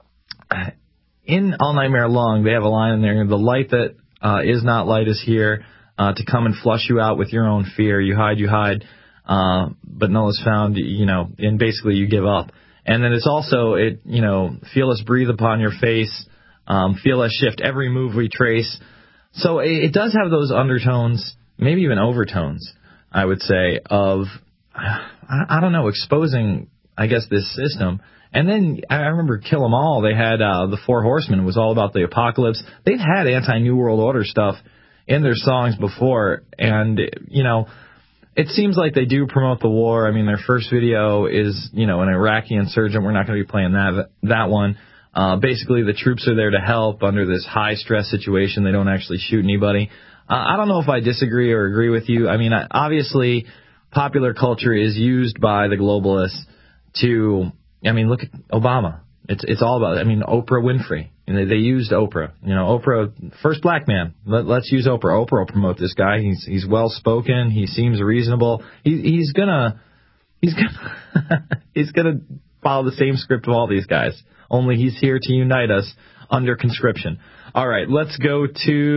Speaker 2: In All Nightmare Long, they have a line in there: "The light that uh, is not light is here uh, to come and flush you out with your own fear. You hide, you hide, uh, but no is found." You know, and basically you give up. And then it's also it, you know, feel us breathe upon your face, um, feel us shift every move we trace. So it, it does have those undertones, maybe even overtones, I would say, of I, I don't know, exposing, I guess, this system. And then I remember Kill 'Em All. They had uh, the Four Horsemen. It was all about the apocalypse. They've had anti-New World Order stuff in their songs before. And, you know, it seems like they do promote the war. I mean, their first video is, you know, an Iraqi insurgent. We're not going to be playing that that one. Uh, basically, the troops are there to help under this high-stress situation. They don't actually shoot anybody. Uh, I don't know if I disagree or agree with you. I mean, obviously, popular culture is used by the globalists to... I mean, look at Obama. It's it's all about, I mean, Oprah Winfrey. And they, they used Oprah. You know, Oprah, first black man. Let, let's use Oprah. Oprah will promote this guy. He's he's well spoken. He seems reasonable. He, he's gonna he's gonna he's gonna follow the same script of all these guys. Only he's here to unite us under conscription. All right, let's go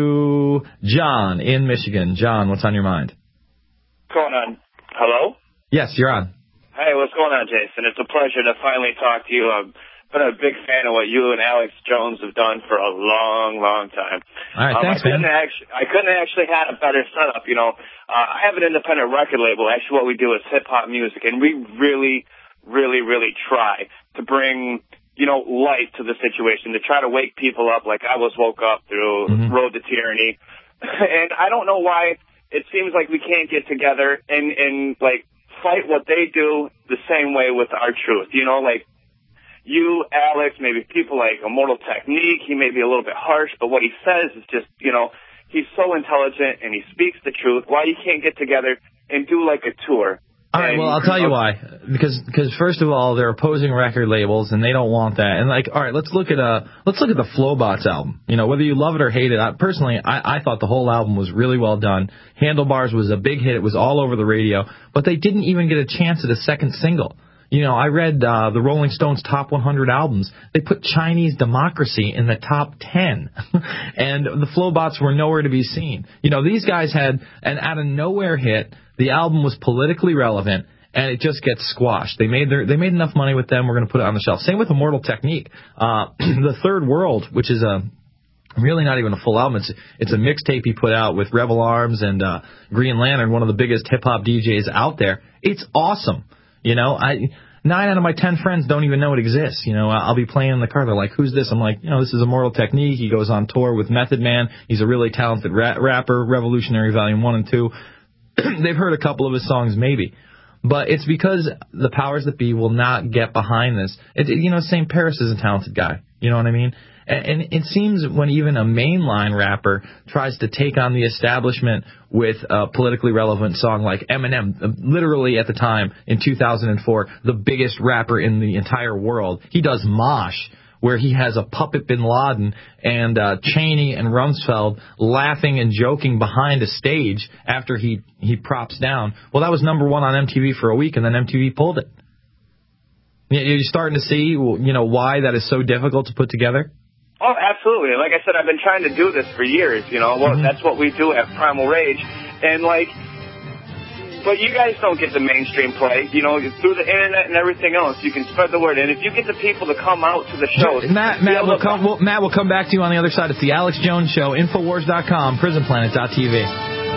Speaker 2: to John in Michigan. John, what's on your mind?
Speaker 22: What's going on? Hello?
Speaker 2: Yes, you're on.
Speaker 22: Hey, what's going on, Jason? It's a pleasure to finally talk to you. I've been a big fan of what you and Alex Jones have done for a long, long time.
Speaker 2: All right,
Speaker 22: um,
Speaker 2: thanks,
Speaker 22: I couldn't
Speaker 2: man.
Speaker 22: Actually, I couldn't actually had a better setup. You know, uh, I have an independent record label. Actually, what we do is hip-hop music, and we really, really, really try to bring, you know, light to the situation, to try to wake people up like I was woke up through mm-hmm. Road to Tyranny. And I don't know why it seems like we can't get together and, and like, fight what they do the same way with our truth. You know, like you, Alex, maybe people like Immortal Technique, he may be a little bit harsh, but what he says is just, you know, he's so intelligent and he speaks the truth. Why you can't get together and do like a tour?
Speaker 2: All right, well, I'll tell you why. Because, because first of all, they're opposing record labels, and they don't want that. And like, all right, let's look at uh, let's look at the Flowbots album. You know, whether you love it or hate it. I, personally, I, I thought the whole album was really well done. Handlebars was a big hit. It was all over the radio, but they didn't even get a chance at a second single. You know, I read uh, the Rolling Stones top one hundred albums. They put Chinese Democracy in the top ten, and the Flowbots were nowhere to be seen. You know, these guys had an out-of-nowhere hit. The album was politically relevant, and it just gets squashed. They made their they made enough money with them. We're going to put it on the shelf. Same with Immortal Technique. Uh, the Third World, which is a really not even a full album. It's it's a mixtape he put out with Rebel Arms and uh, Green Lantern, one of the biggest hip-hop D Js out there. It's awesome. You know, I nine out of my ten friends don't even know it exists. You know, I'll be playing in the car. They're like, who's this? I'm like, you know, this is Immortal Technique. He goes on tour with Method Man. He's a really talented ra- rapper, Revolutionary Volume one and two. They've heard a couple of his songs, maybe. But it's because the powers that be will not get behind this. It, you know, Saint Paris is a talented guy. You know what I mean? And it seems when even a mainline rapper tries to take on the establishment with a politically relevant song like Eminem, literally at the time in two thousand four, the biggest rapper in the entire world, he does Mosh, where he has a puppet Bin Laden and uh, Cheney and Rumsfeld laughing and joking behind a stage after he, he props down. Well, that was number one on M T V for a week, and then M T V pulled it. You're starting to see, you know, why that is so difficult to put together?
Speaker 22: Oh, absolutely. Like I said, I've been trying to do this for years, you know. Well, mm-hmm. That's what we do at Primal Rage. And, like, but you guys don't get the mainstream play. You know, through the internet and everything else, you can spread the word. And if you get the people to come out to the shows...
Speaker 2: Matt, Matt, we'll come, we'll, Matt will come back to you on the other side. It's the Alex Jones Show, Infowars dot com, Prison Planet dot T V.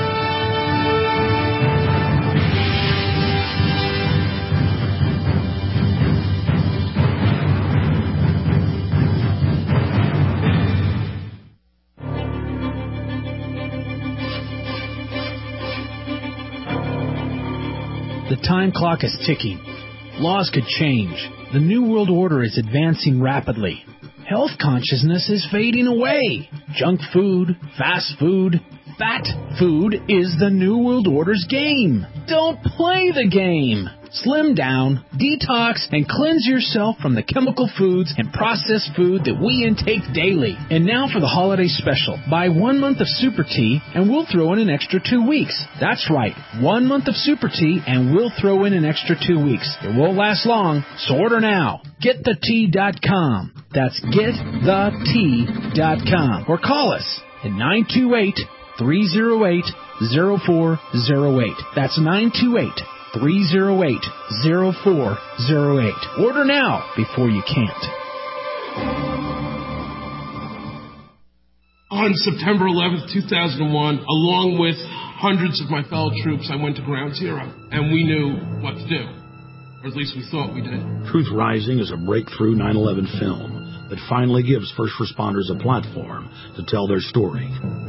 Speaker 4: The time clock is ticking. Laws could change. The New World Order is advancing rapidly. Health consciousness is fading away. Junk food, fast food, fat food is the New World Order's game. Don't play the game. Slim down, detox, and cleanse yourself from the chemical foods and processed food that we intake daily. And now for the holiday special. Buy one month of Super Tea and we'll throw in an extra two weeks. That's right, one month of Super Tea and we'll throw in an extra two weeks. It won't last long, so order now. get the tea dot com. That's get the tea dot com. Or call us at nine two eight, three oh eight, oh four oh eight. That's nine two eight, three oh eight, oh four oh eight. Order now before you can't.
Speaker 5: On September eleventh, two thousand one, along with hundreds of my fellow troops, I went to Ground Zero, and we knew what to do. Or at least we thought we did.
Speaker 13: Truth Rising is a breakthrough nine eleven film that finally gives first responders a platform to tell their story.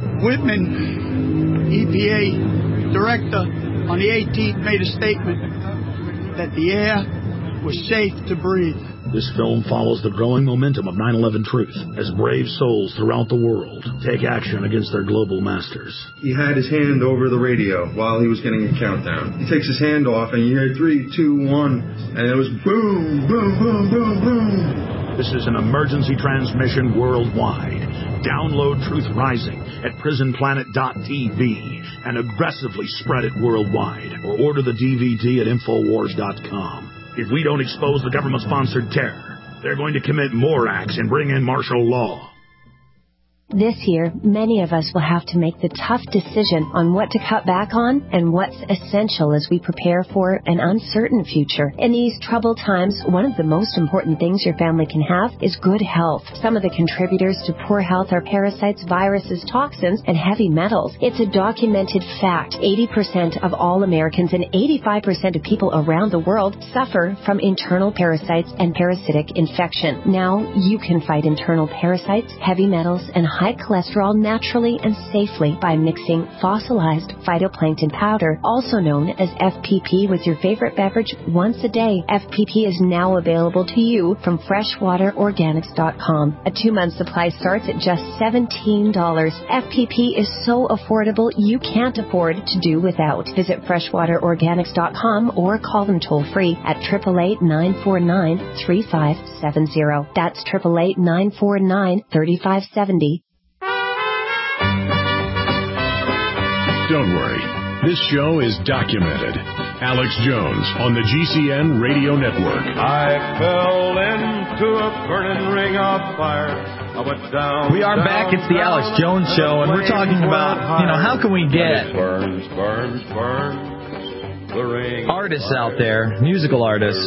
Speaker 23: Whitman, E P A director, on the eighteenth made a statement that the air was safe to breathe.
Speaker 13: This film follows the growing momentum of nine eleven truth as brave souls throughout the world take action against their global masters.
Speaker 24: He had his hand over the radio while he was getting a countdown. He takes his hand off and you hear three, two, one, and it was boom, boom, boom, boom, boom.
Speaker 13: This is an emergency transmission worldwide. Download Truth Rising at prison planet dot T V and aggressively spread it worldwide. Or order the D V D at infowars dot com. If we don't expose the government-sponsored terror, they're going to commit more acts and bring in martial law.
Speaker 25: This year, many of us will have to make the tough decision on what to cut back on and what's essential as we prepare for an uncertain future. In these troubled times, one of the most important things your family can have is good health. Some of the contributors to poor health are parasites, viruses, toxins, and heavy metals. It's a documented fact. eighty percent of all Americans and eighty-five percent of people around the world suffer from internal parasites and parasitic infection. Now you can fight internal parasites, heavy metals, and high cholesterol naturally and safely by mixing fossilized phytoplankton powder, also known as F P P, with your favorite beverage once a day. F P P is now available to you from freshwater organics dot com. A two-month supply starts at just seventeen dollars. F P P is so affordable you can't afford to do without. Visit freshwater organics dot com or call them toll-free at eight eight eight, nine four nine, three five seven zero. That's eight eight eight, nine four nine, three five seven zero.
Speaker 1: Don't worry. This show is documented. Alex Jones on the G C N Radio Network.
Speaker 7: I fell into a burning ring of fire. I went down.
Speaker 2: We are back. It's the Alex Jones Show, and we're talking about, you know, how can we get
Speaker 7: burns, burns, burns, the ring
Speaker 2: artists out there, musical artists,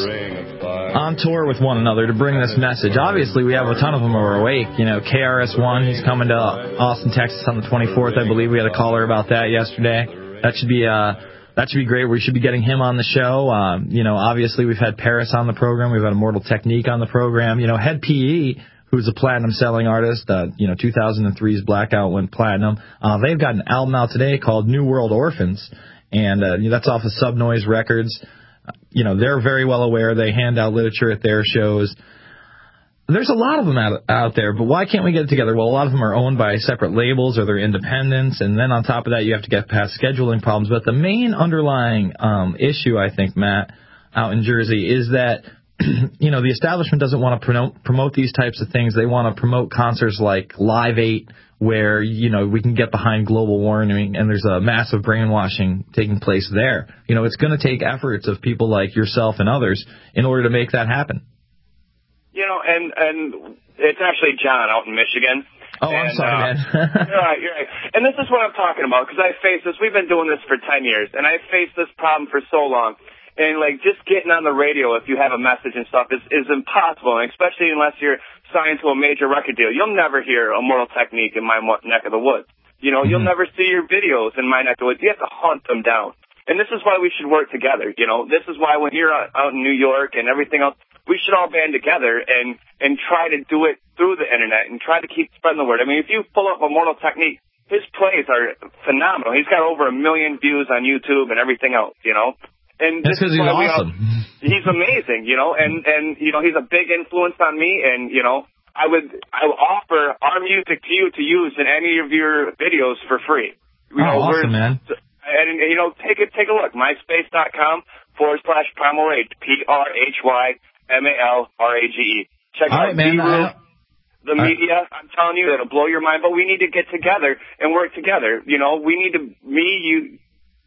Speaker 2: on tour with one another to bring this message. Obviously, we have a ton of them who are awake. You know, K R S One, he's coming to Austin, Texas on the twenty-fourth, I believe. We had a caller about that yesterday. That should be uh, that should be great. We should be getting him on the show. Um, you know, obviously, we've had Paris on the program. We've had Immortal Technique on the program. You know, Head P E, who's a platinum-selling artist. Uh, you know, two thousand three's Blackout went platinum. Uh, they've got an album out today called New World Orphans, and uh, that's off of Subnoise Records. You know, they're very well aware. They hand out literature at their shows. There's a lot of them out, out there, but why can't we get it together? Well, a lot of them are owned by separate labels or they're independents, and then on top of that, you have to get past scheduling problems. But the main underlying um, issue, I think, Matt, out in Jersey, is that, you know, the establishment doesn't want to promote, promote these types of things. They want to promote concerts like Live eight, where, you know, we can get behind global warming, and there's a massive brainwashing taking place there. You know, it's going to take efforts of people like yourself and others in order to make that happen.
Speaker 22: You know, and and it's actually John out in Michigan.
Speaker 2: Oh,
Speaker 22: and,
Speaker 2: I'm sorry,
Speaker 22: uh,
Speaker 2: man.
Speaker 22: You're right, you're right. And this is what I'm talking about, because I face this. We've been doing this for ten years, and I've faced this problem for so long. And, like, just getting on the radio if you have a message and stuff is, is impossible, and especially unless you're signed to a major record deal. You'll never hear Immortal Technique in my neck of the woods. You know, mm-hmm. You'll never see your videos in my neck of the woods. You have to hunt them down. And this is why we should work together, you know. This is why when you're out, out in New York and everything else, we should all band together and, and try to do it through the Internet and try to keep spreading the word. I mean, if you pull up Immortal Technique, his plays are phenomenal. He's got over a million views on YouTube and everything else, you know. And
Speaker 2: that's because he's awesome.
Speaker 22: All, he's amazing, you know, and, and, you know, he's a big influence on me. And, you know, I would, I would offer our music to you to use in any of your videos for free. You
Speaker 2: oh,
Speaker 22: know,
Speaker 2: awesome, man.
Speaker 22: And, you know, take it, take a look. MySpace.com forward slash Primal Rage. P R H Y M A L R A G E. Check
Speaker 2: All
Speaker 22: out
Speaker 2: right, man. I,
Speaker 22: the media. Right. I'm telling you, it'll blow your mind. But we need to get together and work together. You know, we need to, me, you,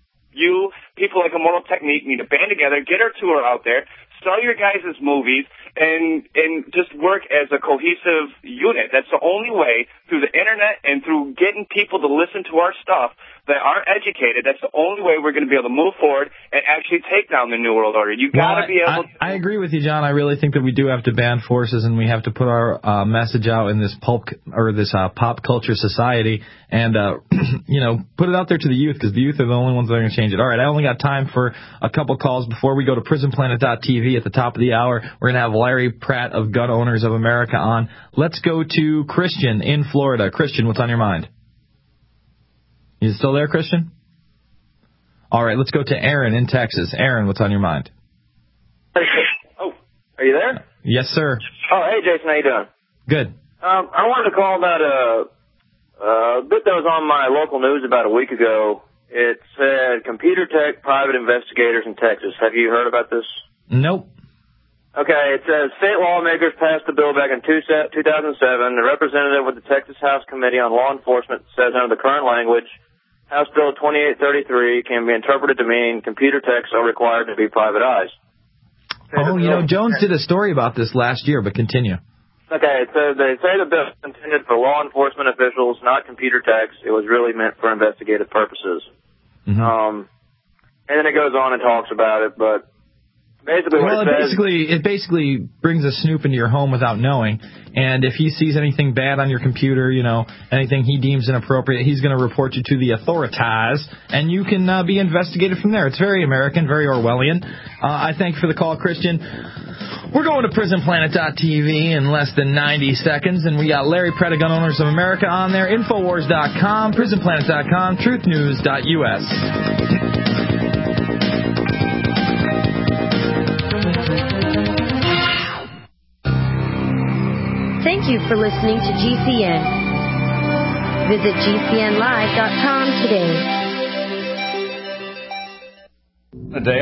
Speaker 22: You, people like Immortal Technique, need to band together, get our tour out there, sell your guys' movies, and and just work as a cohesive unit. That's the only way, through the Internet and through getting people to listen to our stuff that aren't educated. That's the only way we're going to be able to move forward and actually take down the New World Order. You got to
Speaker 2: well,
Speaker 22: be able
Speaker 2: I, to... I agree with you, John. I really think that we do have to band forces, and we have to put our uh, message out in this pulp or this uh, pop culture society, and uh, you know, put it out there to the youth, because the youth are the only ones that are going to change it. All right, I only got time for a couple calls before we go to prison planet dot t v at the top of the hour. We're going to have Larry Pratt of Gun Owners of America on. Let's go to Christian in Florida. Christian, what's on your mind? You still there, Christian? All right, let's go to Aaron in Texas. Aaron, what's on your mind?
Speaker 8: Oh, are you there?
Speaker 2: Yes, sir.
Speaker 8: Oh, hey, Jason, how you doing?
Speaker 2: Good.
Speaker 8: Um, I wanted to call about a, a bit that was on my local news about a week ago. It said Computer Tech private investigators in Texas. Have you heard about this?
Speaker 2: Nope.
Speaker 8: Okay, it says state lawmakers passed the bill back in two thousand seven. The representative with the Texas House Committee on Law Enforcement says under the current language, House Bill twenty-eight thirty-three can be interpreted to mean computer techs are required to be privatized.
Speaker 2: Oh, you know, Jones did a story about this last year, but continue.
Speaker 8: Okay, so they say the bill is intended for law enforcement officials, not computer techs. It was really meant for investigative purposes.
Speaker 2: Mm-hmm.
Speaker 8: Um, and then it goes on and talks about it, but basically
Speaker 2: well,
Speaker 8: what it,
Speaker 2: it
Speaker 8: says,
Speaker 2: basically it basically brings a snoop into your home without knowing, and if he sees anything bad on your computer, you know, anything he deems inappropriate, he's going to report you to the authorities, and you can uh, be investigated from there. It's very American, very Orwellian. Uh, I thank you for the call, Christian. We're going to prison planet dot t v in less than ninety seconds, and we got Larry Pratt of Gun Owners of America on there, Infowars dot com, prison planet dot com, truth news dot u s.
Speaker 25: Thank you for listening to G C N. Visit G C N live dot com today.
Speaker 6: A day